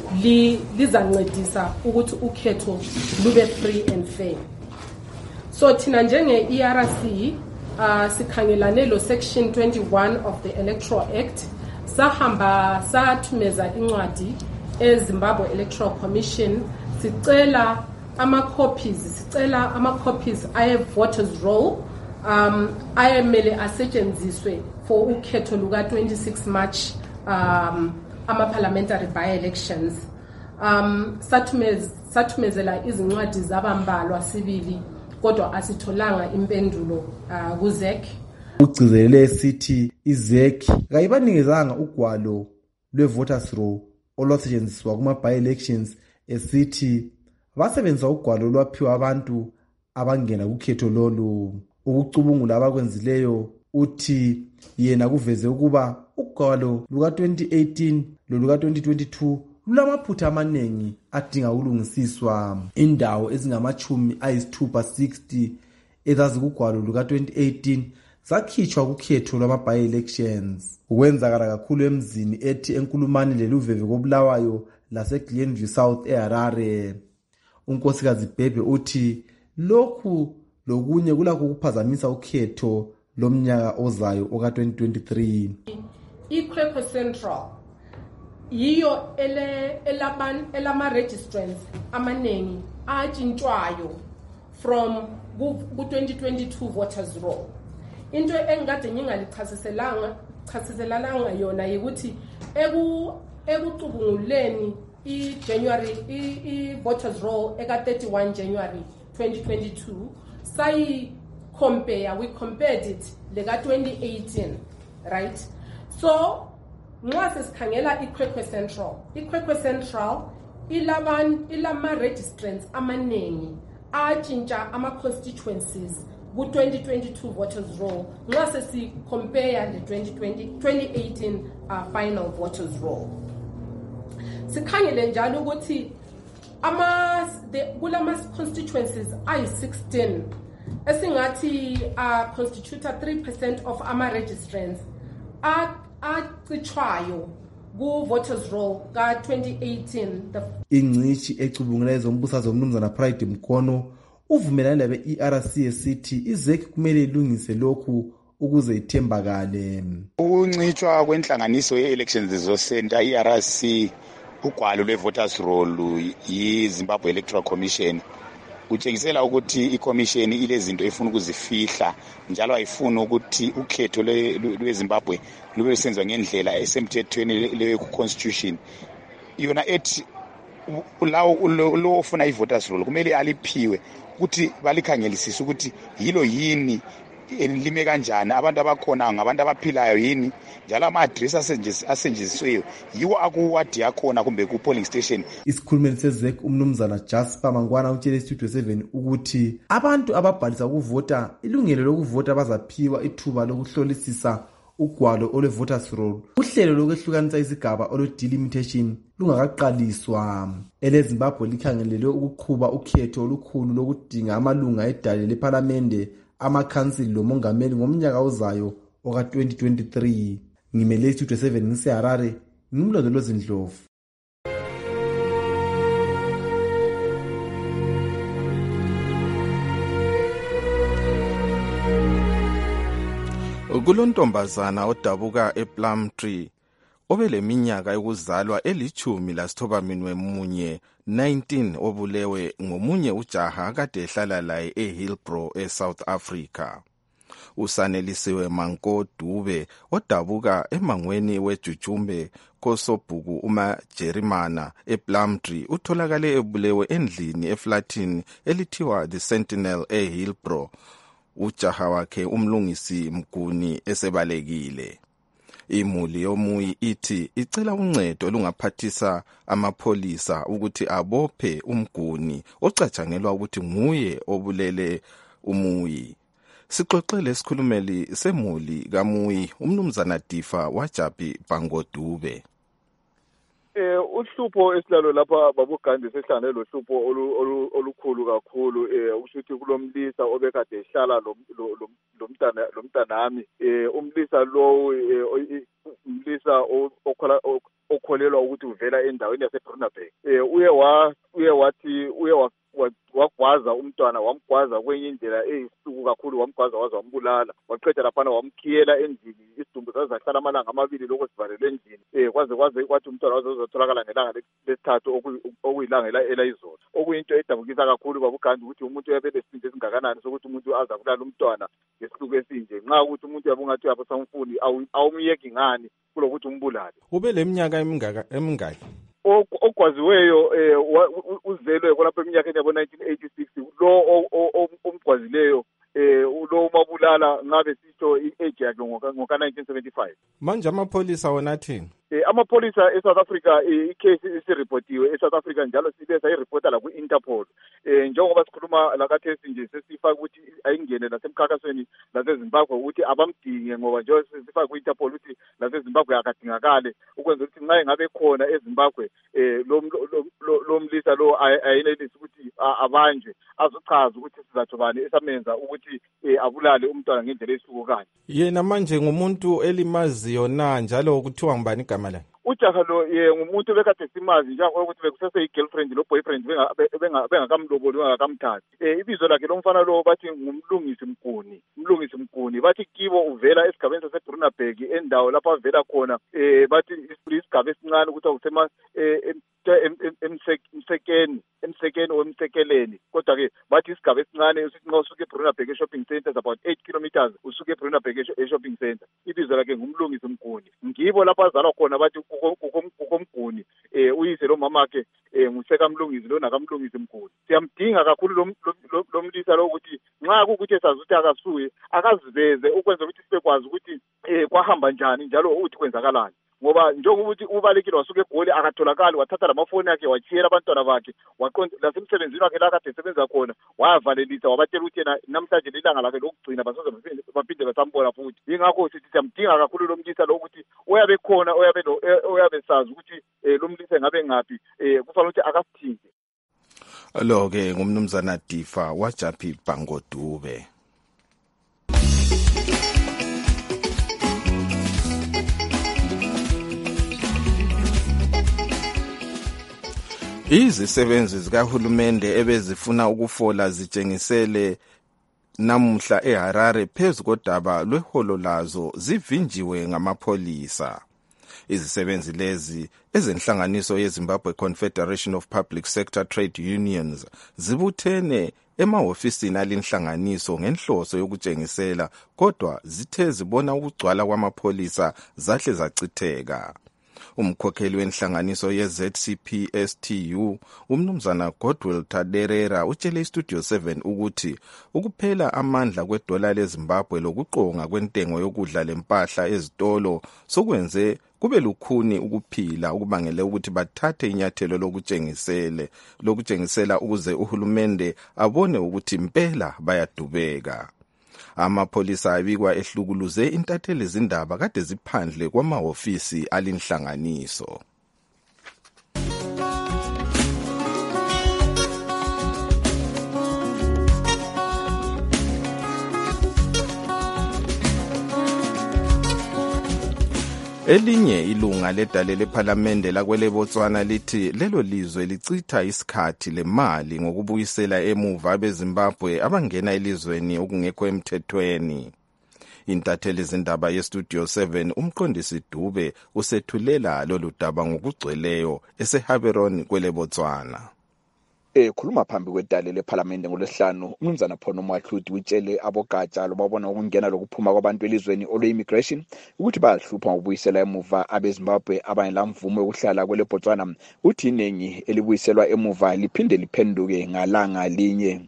lizancedisa ukuthi ukhetho lube free and fair. So thina njenge-ERC sikhangelane lo section 21 of the Electoral Act sahamba sathumeza incwadi eZimbabwe Electoral Commission sicela ama-copies aye-voters roll ayemele asetshenziswe for ukhetho luka-26 March ama-parliamentary by-elections. Sathumezela izincwadi zabambalwa sibili kodwa asitholanga impendulo kuZEC. Ugcizelele esithi iZEC kayibaningezanga ugwalo lwe-voters roll olwasetshenziswa kuma-by-elections esithi basebenzisa ugwalo lwaphiwa abantu abangena kukhetho lolu. Ukucubungula abakwenzileyo uthi yena kuveze ukuba ugwalo luka-2018 loluka-2022 lulamaphutha amaningi adinga ukulungisiswa. Indawo ezingama-60 ezazikugwalo luka-2018 zakhitshwa kukhetho lwama-by-elections. Ukwenzakala kakhulu emzini ethi eNkulumane leLuveve koBulawayo laseGlenview South eHarare. uNkosikazi Bhebhe uthi lokhu lokunye kulakho ukuphazamisa ukhetho lomnyaka ozayo oka-2023. iKwekwe Central yiyo elama-registrants amaningi atshintshwayo from ku-2022 voters roll. Into engikade ngingalichasiselanga yona yikuthi ekucubunguleni i-voters roll eka-31 January 2022 we compared it leka-2018, right? So nxa sesikhangela iKwekwe Central ilama-registrants amaningi atshintsha ama-constituencies ku-2022 voters roll nxa sesi-compare le-2018 final voters roll. Sikhangele njalo ukuthi kulama-constituencies ayi-16 esingathi constitute 3% of ama-registrants acitshwayo ku-voters roll ka-2018. Ingcitshi ecubungula ezombusazwe umnumzana Pride Mkono uvumelane labe-ERC esithi iZEC kumele ilungise lokhu ukuze ithembakale. Ukuncitshwa kwenhlanganiso ye-Elections Resource Center ERC ugwalo lwe-voters roll yi-Zimbabwe Electoral Commission kutshengisela ukuthi i-commission ilezinto efuna ukuzifihla njalo ayifuni ukuthi ukhetho lweZimbabwe lube lusenziwa ngendlela esemthethweni le-constitution. Yona ethi lo ofuna i-voters roll kumele aliphiwe ukuthi balikhangelisise ukuthi yilo yini lime kanjani, abantu abakhona ngabantu abaphilayo yini, njalo ama-address asetshenzisiweyo yiwo akuwadi yakhona kumbe ku-polling station. Isikhulumeli seZEC umnumzana Jasper Mangwana utshele Studio 7 ukuthi abantu ababhalisa ukuvota ilungelo lokuvota bazaphiwa ithuba lokuhlolisisa ugwalo olwe-voters roll. Uhlelo lokwehlukanisa izigaba olwe-delimitation lungakaqaliswa. EleZimbabwe likhangelelwe ukuqhuba ukhetho olukhulu lokudinga amalunga edale lephalamende, amakhansili lomongameli ngomnyaka ozayo oka-2023. Ngimele Studio 7 ngiseHarare, ngimlondolozi Ndlovu. Kulontombazana odabuka ePlumtree obeleminyaka yokuzalwa eli-11 19 obulewe ngomunye ujaha kade ehlala laye eHillbrow eSouth Africa. Usanelisiwe Manko Dube odabuka emangweni weJujumbe kosobhuku umajerimana ePlumtree utholakale ebulewe endlini eflatini elithiwa The Sentinel eHillbrow. Ujaha wakhe umlungisi Mguni esebalekile. Imuli yomuyi ithi icela uncedo lungaphathisa amapholisa ukuthi abophe uMguni ocatshangelwa ukuthi nguye obulele umuyi. Sixoxele isikhulumeli semuli kamuyi umnumzana Difa waJabi Bangodube. Uhlupho esilalo lapha babugandi sehlangane lohlupho olukhulu kakhulu ukuthi kulomlisa obekade ehlala lomntanami umlisa lo umlisa okholelwa ukuthi uvela endaweni yaseBrunaberg wagwaza umntwana, wamgwaza kwenye indlela eyisisuku kakhulu, wamgwaza waze wambulala, waqeda laphana wamkhiyela endlini. Isidumbu zahlala amalanga amabili lokho sivalelwe endlini kwaze kwathi umntwana waze uzotholakala ngelanga lesithathu okuyilanga elayizolo. Okuyinto edabukisa kakhulu babugandi ukuthi umuntu uyabe lesinto esingakanani sokuthi umuntu aza kulala umntwana ngesihluku esinje. Nxa ukuthi umuntu yabungathi yabasamfuni awumyeki ngani kulokuthi umbulale. Ube leminyaka emingaki? Ogwaziweyo uzelwe kolapha eminyakeni yabo 1986. Lo omgwazileyo lo umabulala wambulala ngabe sisho i-age yakhe ngoka-1975. Manje amapholisa wona athini? Amapholisa eSouth Africa icase isiripotiwe eSouth Africa njalo sibe sayiripota la ku-Interpol. Njengoba sikhuluma lakathesi nje sesifaka ukuthi ayingene nasemkhankasweni laseZimbabwe ukuthi abamdinge ngoba nje sifaka ku-Interpol ukuthi laseZimbabwe akadingakale ukwenza ukuthi nxa engabe khona eZimbabwe lo mlisa lo ayenelisi ukuthi abanjwe azochaza ukuthi sizatho bani esamenza ukuthi abulale umntwana ngendlela esihukukanye. Yena manje ngumuntu elimaziyo na njalo kuthiwa ngubani igama lakhe? Ujaha lo ngumuntu bekade simazi njengokuthi bekusese i-girlfriend lo boyfriend bengakamloboli bengakamthathi. Ibizo lakhe lomfana lo bathi ngumlungisi Mguni. Bathi kibo uvela esigabeni saseBrunaberg endawo lapho avela khona bathi isigaba esincane ukuthi awusema emsekeleni kodwa ke bathi isigaba esincane usithi nxa usuke eBrunaberg shopping center is about 8 kilometers usuke eBrunaberg shopping center. Ibizo lakhe ngumlungisi Mguni. Ngibo lapho azalwa khona bathi kukomguni uyise lo mama akhe nguseka mlungisi lo nakamlungisi Mguni. Siyamdinga kakhulu lo mlisa lo ukuthi nxa kukuthi esazi ukuthi akasuye akaziveze ukwenza ukuthi sibekwazi ukuthi kwahamba njani njalo uthi kwenzakalani. Ngoba njengokuthi ubalekile wasuke eGoli akatholakali wathatha lamafoni akhe wachiyela abantwana bakhe waqonda lasemsebenzini wakhe la kade esebenza khona wavalelisa wabatshela ukuthi yena namhlanje lilanga lakhe lokugcina basoze baphinde basambona futhi. Yingakho sithi siyamdinga kakhulu lo mlisa lo ukuthi oyabe khona oyabe sazi ukuthi lo mlisa ngabe ngaphi kufanele ukuthi akasithinte. Lo ke ngumnumzana Difa waJaphi Bangodube. Izisebenzi zikahulumende ebezifuna ukufola zitshengisele namuhla eHarare phezu kodaba lweholo lazo zivinjiwe ngamapholisa. Izisebenzi lezi ezenhlanganiso yeZimbabwe Confederation of Public Sector Trade Unions zibuthene emahofisini alinhlanganiso ngenhloso yokutshengisela kodwa zithe zibona ukugcwala kwamapholisa zahle zacitheka. Umkhokheli wenhlanganiso ye-ZCPSTU umnumzana Godwill Taderera utshele iStudio 7 ukuthi ukuphela amandla kwedola leZimbabwe lokuqonga kwentengo yokudla lempahla ezitolo sokwenze kube lukhuni ukuphila ukubangele ukuthi bathathe inyathelo lokutshengisela ukuze uhulumende abone ukuthi impela bayadubeka. Amapholisa abikwa ehlukuluze intatheli zindaba kade ziphandle kwamahofisi alinhlanganiso. Elinye ilunga ledale lephalamende lakwele Botswana lithi lelo lizwe licitha isikhathi lemali ngokubuyisela emuva abeZimbabwe abangena elizweni okungekho emthethweni. Intatheli zindaba yeStudio 7 umqondisi Dube usethulela lolu daba ngokugcweleyo eseHaberon kwele Botswana. Khuluma phambi kwedale lephalamende ngolesihlanu umnumzana Phono Mwahludi utshele abogatsha lobabona ukungena lokuphuma kwabantu elizweni olu-immigration ukuthi bayahlupha ngokubuyisela emuva abeZimbabwe abangela mvumo yokuhlala kwele Botswana. Uthi iningi elibuyiselwa emuva liphinde liphenduke ngalanga linye.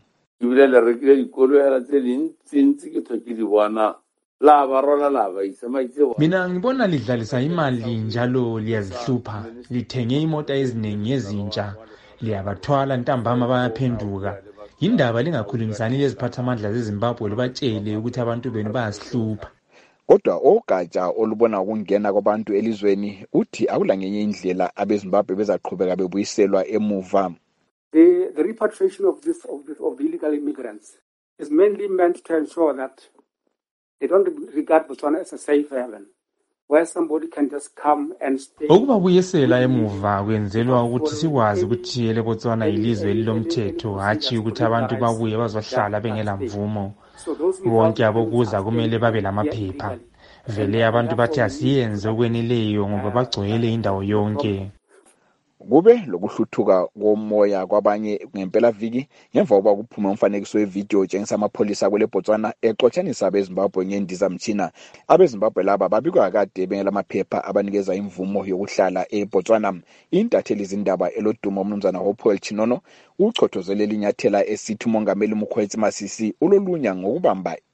Mina ngibona lidlalisa imali njalo liyazihlupha, lithenge imota eziningi ezintsha, liyabathwala ntambama bayaphenduka. Yindaba lingakhulumisani leziphathamandla zeZimbabwe libatshele ukuthi abantu benu bayasihlupha. Kodwa ogatsha olubona ukungena kwabantu elizweni uthi akulangenye indlela abeZimbabwe bezaqhubeka bebuyiselwa emuva. The repatriation of the illegal immigrants is mainly meant to ensure that they don't regard Botswana as a safe haven, where somebody can just come and stay. Ukubabuyisela emuva kwenzelwa ukuthi sikwazi ukuthi ele Botswana ilizwe elilomthetho, hatshi ukuthi abantu babuye bazohlala bengela mvumo. Bonke abokuza kumele babe lamaphepha. Vele abantu bathi asiyenze okweneleyo ngoba bagcwele indawo yonke. Kube lokuhluthuka komoya kwabanye ngempela viki ngemva kokuba kuphume umfanekiso wevideo otshengisa amapholisa kwele Botswana exotshanisa abeZimbabwe ngendizamtshina. AbeZimbabwe laba babikwa kade bengelamaphepha abanikeza imvumo yokuhlala eBotswana. Intatheli zindaba elodumo umnumzana Hopewell Chinono uchothozele linyathela esithi umongameli Mokgweetsi Masisi ulolunya ngokubamba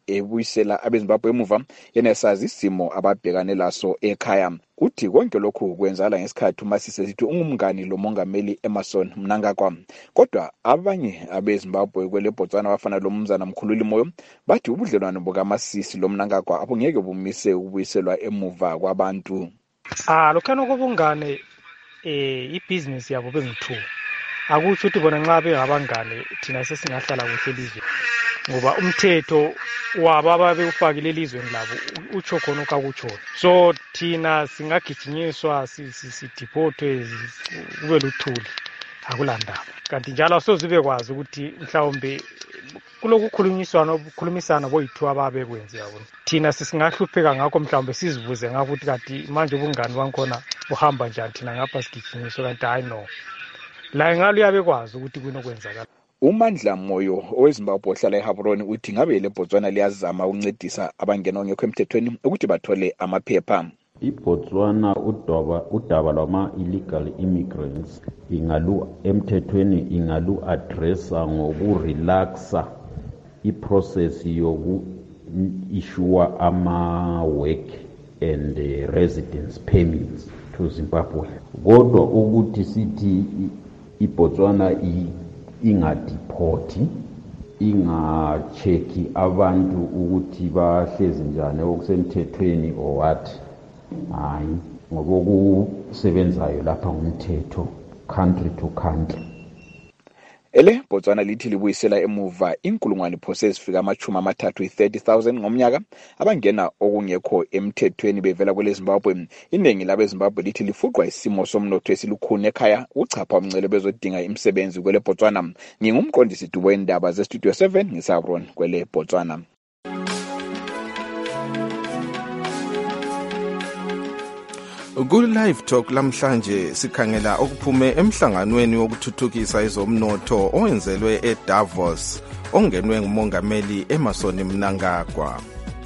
ebuyisela abeZimbabwe emuva yena sazi isimo ababhekane laso ekhaya. Uthi konke lokhu kwenzala ngesikhathi uMasisi sithi ungumngani lo mongameli Emmerson Mnangagwa. Kodwa abanye abeZimbabwe kwele Botswana bafana lo mzana Mkhululi Moyo bathi ubudlelwano bukaMasisi lo Mnangagwa abungeke bumise ukubuyiselwa emuva kwabantu. Lokhana kobungane ibusiness yabo bengu2. Akutsho ukuthi bona nxa bengabangane thina sesingahlala kuhle elizwe. Ngoba umthetho wababa bewufakile elizweni labo utsho khona okakutsho. So thina singagijinyiswa sidiphotwe kube luthuli akulandaba. Kanti njalo sozibe kwazi ukuthi mhlawumbe kulokukhulumisana boyithu ababe kwenze yabona. Thina sisingahlupheka ngakho mhlawumbe sizivuze ngakho ukuthi kanti manje ubungani bankona buhamba njani thina ngapha sigijinyiswa kanti hayi no. La ngalo yabekwazi ukuthi kunokwenzakala. uMandla Moyo oweZimbabwe ohlala eHaburoni uthi ngabe le Botswana liyazama ukuncedisa abangena ongekho emthethweni ukuthi bathole amaphepha. iBotswana udaba lwama-illegal immigrants emthethweni ingalu-addressa ngokurelaxa iprocess yoku-issue ama-work and residence permits to Zimbabwe. Kodwa ukuthi sithi iBotswana ingadipoti, ingacheki abantu ukuthi bahlezi njani okusemthethweni or what. Hayi, ngokusebenzayo lapha ngumthetho country to country. Ele Botswana lithi libuyisela emuva inkulungwane process fika amachuma amathathu 30,000 ngomnyaka abangena okungekho emthethweni bevela kwele Zimbabwe. Iningi labe Zimbabwe lithi lifuqwa isimo somnotho esilukhuni ekhaya uchapha umncele bezodinga imisebenzi kwele Botswana. Ngingumqondisi duwe indaba ze Studio 7 ngisabron kwele Botswana. Ku-Live Talk lamhlanje sikhangela okuphume emhlanganweni wokuthuthukisa ezomnotho owenzelwe eDavos ongenwe ngumongameli Emmerson Mnangagwa.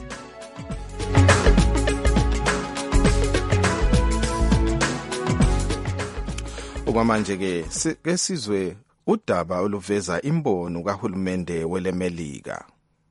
Okwamanje ke sizwe udaba oluveza imbono kahulumende weleMelika.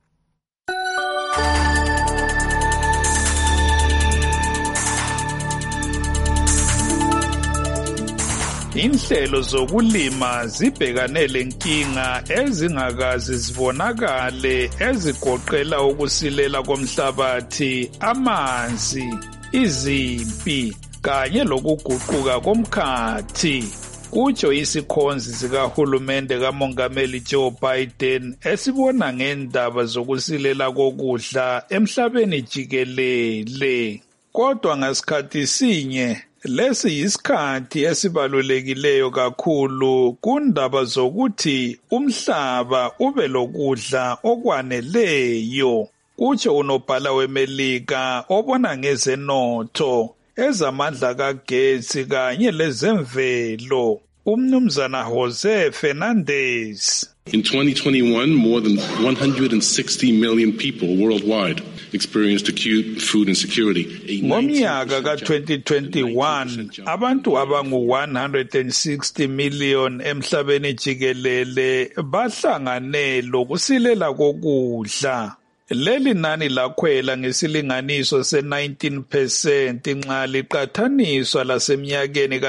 Inhlelo zokulima zibhekane lenkinga ezingakazi zibonakale ezigoqela ukusilela komhlabathi, amanzi, izimpi kanye lokuguquka komkhathi. Kutsho isikhonzi sikahulumende kamongameli Joe Biden esibona ngendaba zokusilela kokudla emhlabeni jikelele. Kodwa ngasikhathi sinye lesi yisikhathi esibalulekileyo kakhulu kundaba zokuthi umhlaba ube lokudla okwaneleyo. Kutsho unobhala weMelika obona ngezenotho, ezamandla kagesi kanye lezemvelo, umnumzana Jose Fernandez. In 2021, more than 160 million people worldwide experienced acute food insecurity. Ngomnyaka ka-2021, abantu abangu-160 million emhlabeni jikelele bahlangane lokusilela kokudla. Leli nani lakhwela ngesilinganiso se-19% nxa liqathaniswa lasemnyakeni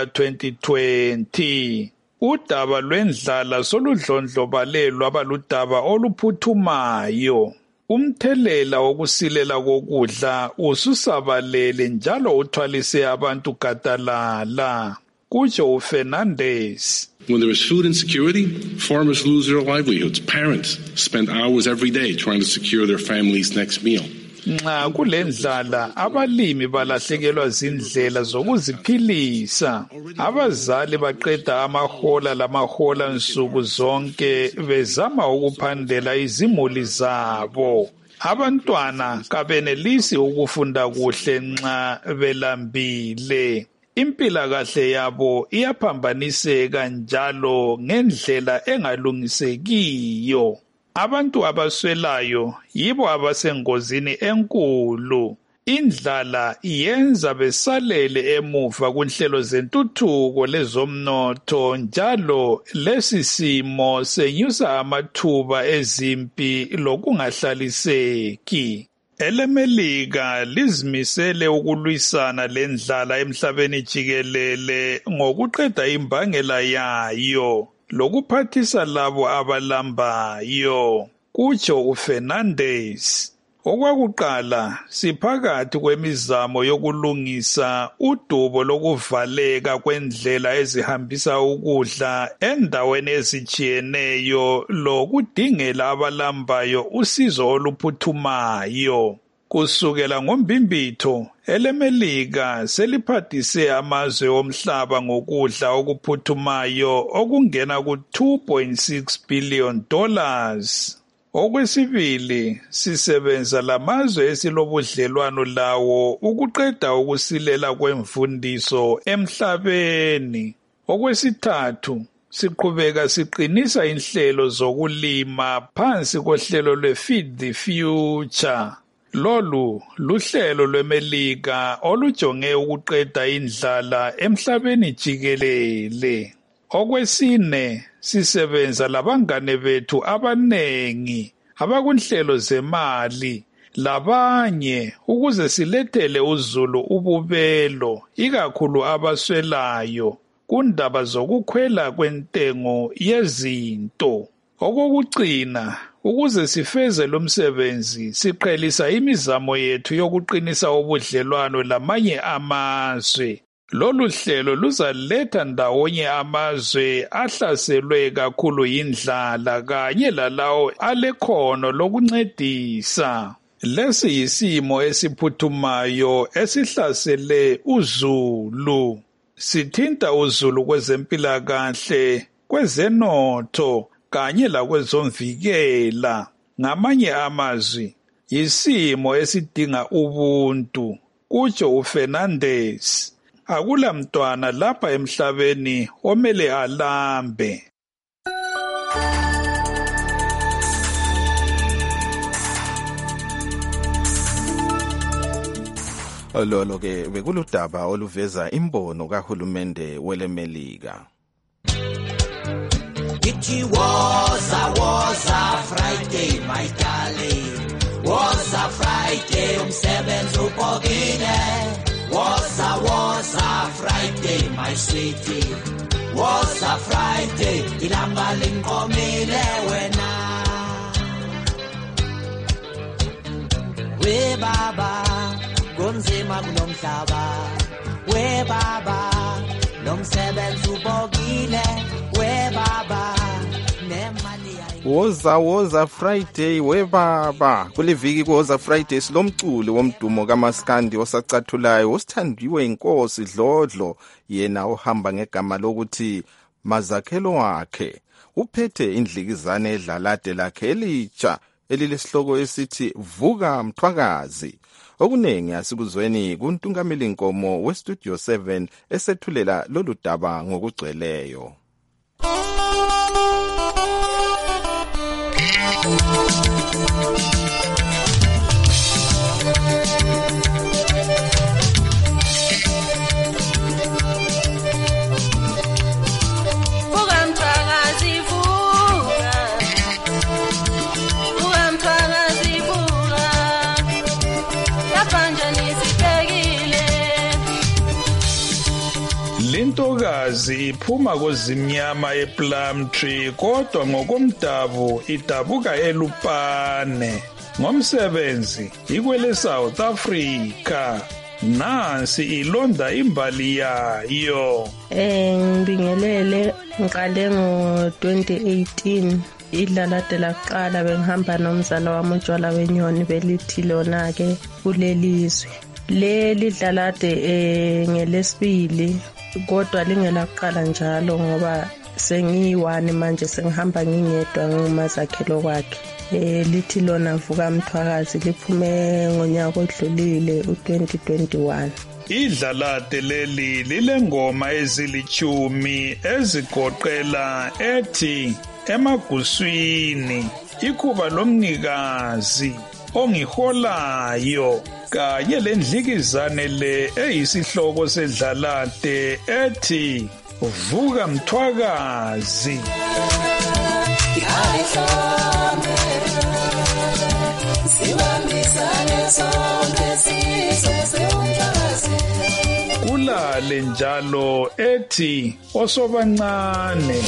ka-2020. Udaba lwendlala soludlondlobalelwa abaludaba oluphuthumayo. Umthelela wokusilela kokudla ususabalele njalo uthwalise abantu gadalala. Kutsho uFernandez. When there is food insecurity, farmers lose their livelihoods. Parents spend hours every day trying to secure their family's next meal. Nxa kulendlala abalimi balahlekelwa zindlela zokuziphilisa. Abazali baqeda amahola lamahola nsuku zonke bezama ukuphandela izimuli zabo. Abantwana kabenelisi ukufunda kuhle nxa belambile. Impilakahle yabo iyaphambaniseka njalo ngendlela engalungisekiyo. Abantu abaswelayo yibo abasengozini enkulu. indlala iyenza besalele emuva kunhlelo zentuthuko lezomnotho njalo lesi simo senyusa amathuba ezimpi lokungahlaliseki. EleMelika lizimisele ukulwisana lendlala emhlabeni jikelele ngokuqeda imbangela yayo lokuphathisa labo abalambayo, kutsho uFernandes. Okwakuqala siphakathi kwemizamo yokulungisa udubo lokuvaleka kwendlela ezihambisa ukudla endaweni ezijiyeneyo lokudingela abalambayo usizo oluphuthumayo. Kusukela ngoMbimbitho, eleMelika seliphathise amazwe omhlaba ngokudla okuphuthumayo okungena ku$2.6 billion. Okwesibili, sisebenza lamazwe esilobudlelwano lawo ukuqeda ukusilela kwemfundiso emhlabeni. Okwesithathu, siqhubeka siqinisa inhlelo zokulima phansi kohlelo lwe-Feed the Future. Lolu luhlelo lweMelika olujonge ukuqeda indlala emhlabeni jikelele. Okwesine, sisebenza labangane bethu abanengi abakunhlelo zemali labanye ukuze silethele uzulu ububelo ikakhulu abaswelayo kundaba zokukhwela kwentengo yezinto. Okokugcina, ukuze sifeze lo msebenzi siqhelisa imizamo yethu yokuqinisa ubudlelwano lamanye amazwe. Lolu hlelo luzaletha ndawonye amazwe ahlaselwe kakhulu yindlala kanye lalawo alekhono lokuncedisa. Lesi yisimo esiphuthumayo esihlasele uzulu. Sithinta uzulu kwezempilakahle, kwezenotho kanye lakwezomvikela. Ngamanye amazwi, yisimo esidinga ubuntu, kutsho uFernandes. Akula mntwana lapha emhlabeni omele alambe. Lolo ke bekuludaba oluveza imbono kahulumende weleMelika. It was a Friday, my darling. Was a Friday, umsebenzi ubhokile. Was a Friday, my sweetie. Was a Friday, ilanga linkomile wena. We baba, kunzima kunomhlaba. We baba, nomsebenzi ubhokile. We baba, nemali Woza Friday webaba kuliviki Woza Friday silomculi womdumo kaMaskandi osacathulayo osithandiwe inkosi Dlodlo yena ohamba ngegama lokuthi Mazakhelo wakhe uphethe indlikizane edlalade lakhe elitsha elilesihloko esithi Vuka Mthwakazi. Okunengi asikuzweni kuntungameli inkomo weStudio 7 esethulela lolu daba ngokugcweleyo. Lintokazi iphuma kozimnyama ePlumtree kodwa ngokomdabu idabuka eLupane. Ngomsebenzi ikwele South Africa. Nansi ilonda imbali yayo. Ngibingelele ngiqale ngo-2018 idlalade laqala bengihamba nomzala wami uJwala wenyoni belithi lona ke kulelizwe. Leli dlalade ngelesibili kodwa lingelaqala njalo ngoba sengiyi-1 manje sengihamba ngingedwa ngumazakhelo kwakhe. Lithi lona Vuka Mthwakazi liphume ngonyaka odlulile u-2021. Idlalade leli lilengoma ezilithumi ezigoqela ethi Emaguswini, Ikhuba lomnikazi, ongiholayo kanye lendlikizane le eyisihloko sedlalade ethi vuka mthwakazi. Kulale njalo ethi osobancane.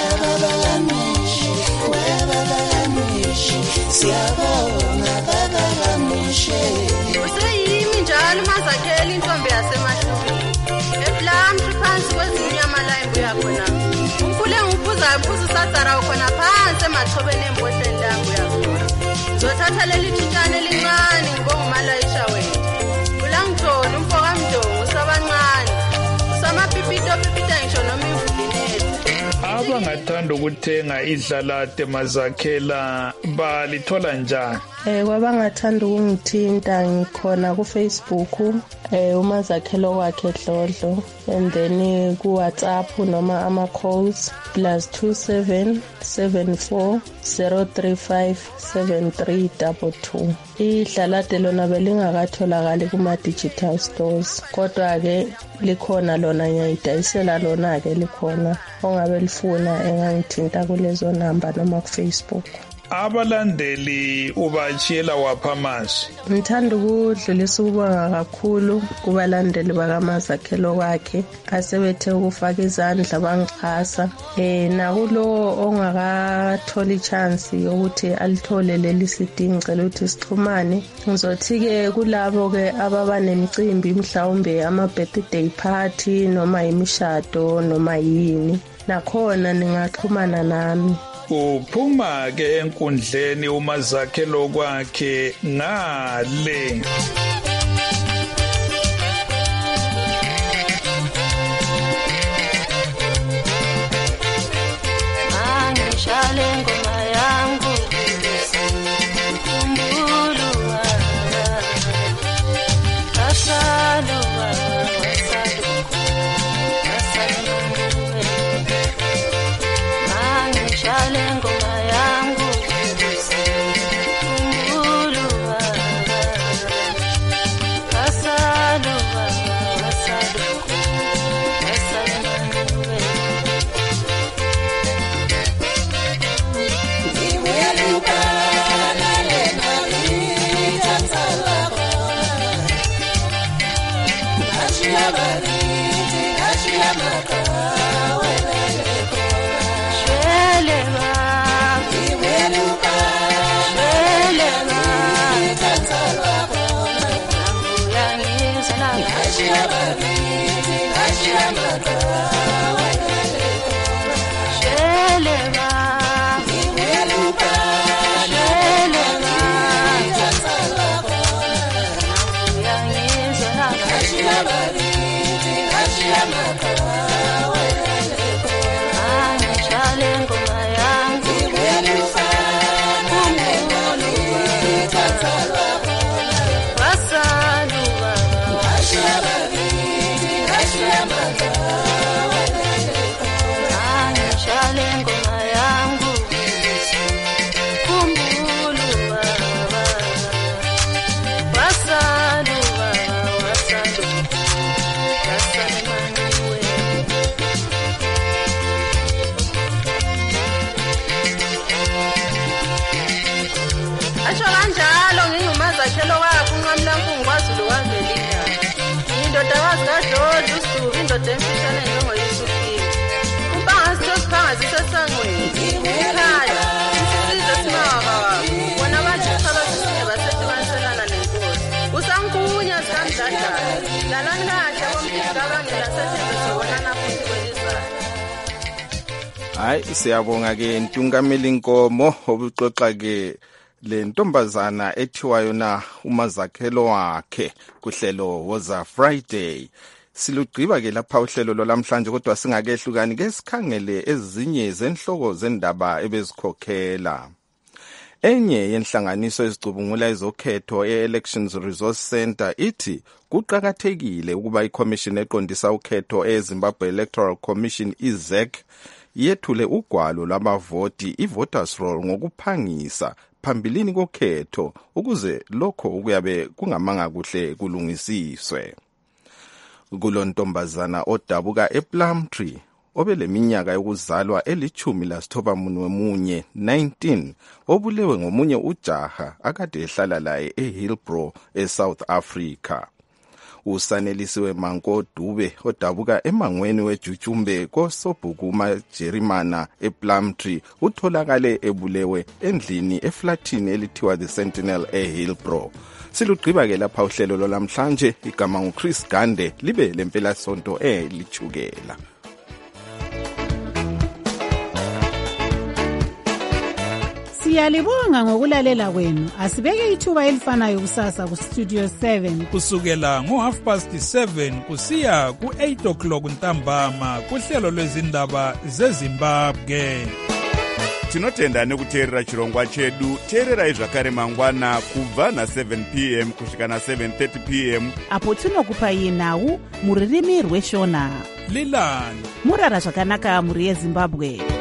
Useyimi njalo mazakhela intombi yasemahlubini. Eplamtri phansi kwezinyama la imbuya khona. Umkhule ngiphuza usatsara ukhona phansi emathobeni embodleni la imbuya khona. Zothatha leli thitshane elincane ngibongumalayisha wena. Ulangithola umfoka mdongo usabancane. Usamapipito ngisho noma imvulinethe. Abangathanda ukuthenga idlalade mazakhela balithola njani? Kwabangathanda ukungithinta ngikhona ku-Facebook umazakhelo wakhe Dlodlo, and then ku-WhatsApp noma ama-calls +27 74 035 7322. Idlalade lona belingakatholakali kuma-digital stores, kodwa-ke likhona lona, ngiyayidayisela lona-ke likhona. Ongabe lifuna engangithinta kulezo namba noma ku-Facebook. Abalandeli ubachiyela wapha amazwi? Ngithanda ukudlulisa ukubonga kakhulu kubalandeli bakamazakhelo wakhe asebethe ukufaka izandla bangixhasa. Nakulo ongakatholi chance yokuthi alithole leli CD ngicela ukuthi sixhumane. Ngizothi-ke kulabo-ke ababa nemicimbi mhlawumbe ama-birthday party noma imishado noma yini, nakhona ningaxhumana nami. Uphuma ke enkundleni umazakhelo kwakhe ngale. Angishale ngoma yangu kumbulwa asaluwa Angishale ngoma yangu kumbulwa asaluwa Hayi siyabonga ke Ntungameli Nkomo obuxoxa ke le ntombazana ethiwa yona umazakhelo wakhe kuhlelo Woza Friday. Silugqiba ke lapha uhlelo lolamhlanje kodwa singakehlukani ke sikhangele ezinye zenhloko zendaba ebezikhokhela. Enye yenhlanganiso ezicubungula izokhetho e-Elections Resource Center ithi kuqakathekile ukuba iCommission eqondisa ukhetho eZimbabwe Electoral Commission IZEC yethule ugwalo lwabavoti i-voters roll ngokuphangisa phambilini kokhetho ukuze lokho kuyabe kungamanga kuhle kulungisiswe. Kulontombazana odabuka ePlumtree obeleminyaka yokuzalwa eli-19 19 obulewe ngomunye ujaha akade ehlala laye eHillbrow eSouth Africa. Usanelisiwe Manko Dube odabuka emangweni weJujumbe koSobhukuma Jerimana ePlumtree utholakale ebulewe endlini eflatini elithiwa The Sentinel eHillbrow. Silugqiba ke lapha uhlelo lomhlanje, igama nguChris Gande, libe lempela sonto elichukela. Siyalibonga ngokulalela kwenu. Asibeke ithuba elifanayo kusasa ku Studio 7 kusukela ngo7:30 kusiya ku8:00 ntambama kuhlelo lwezindaba zeZimbabwe. Tinotenda nekuteerera chirongwa chedu. Teererai zvakare mangwana kubva na7 p.m. kusvika na7:30 p.m. apo tinokupai nhau muririmi rweshona. Lilani murara zvakanaka muri yeZimbabwe.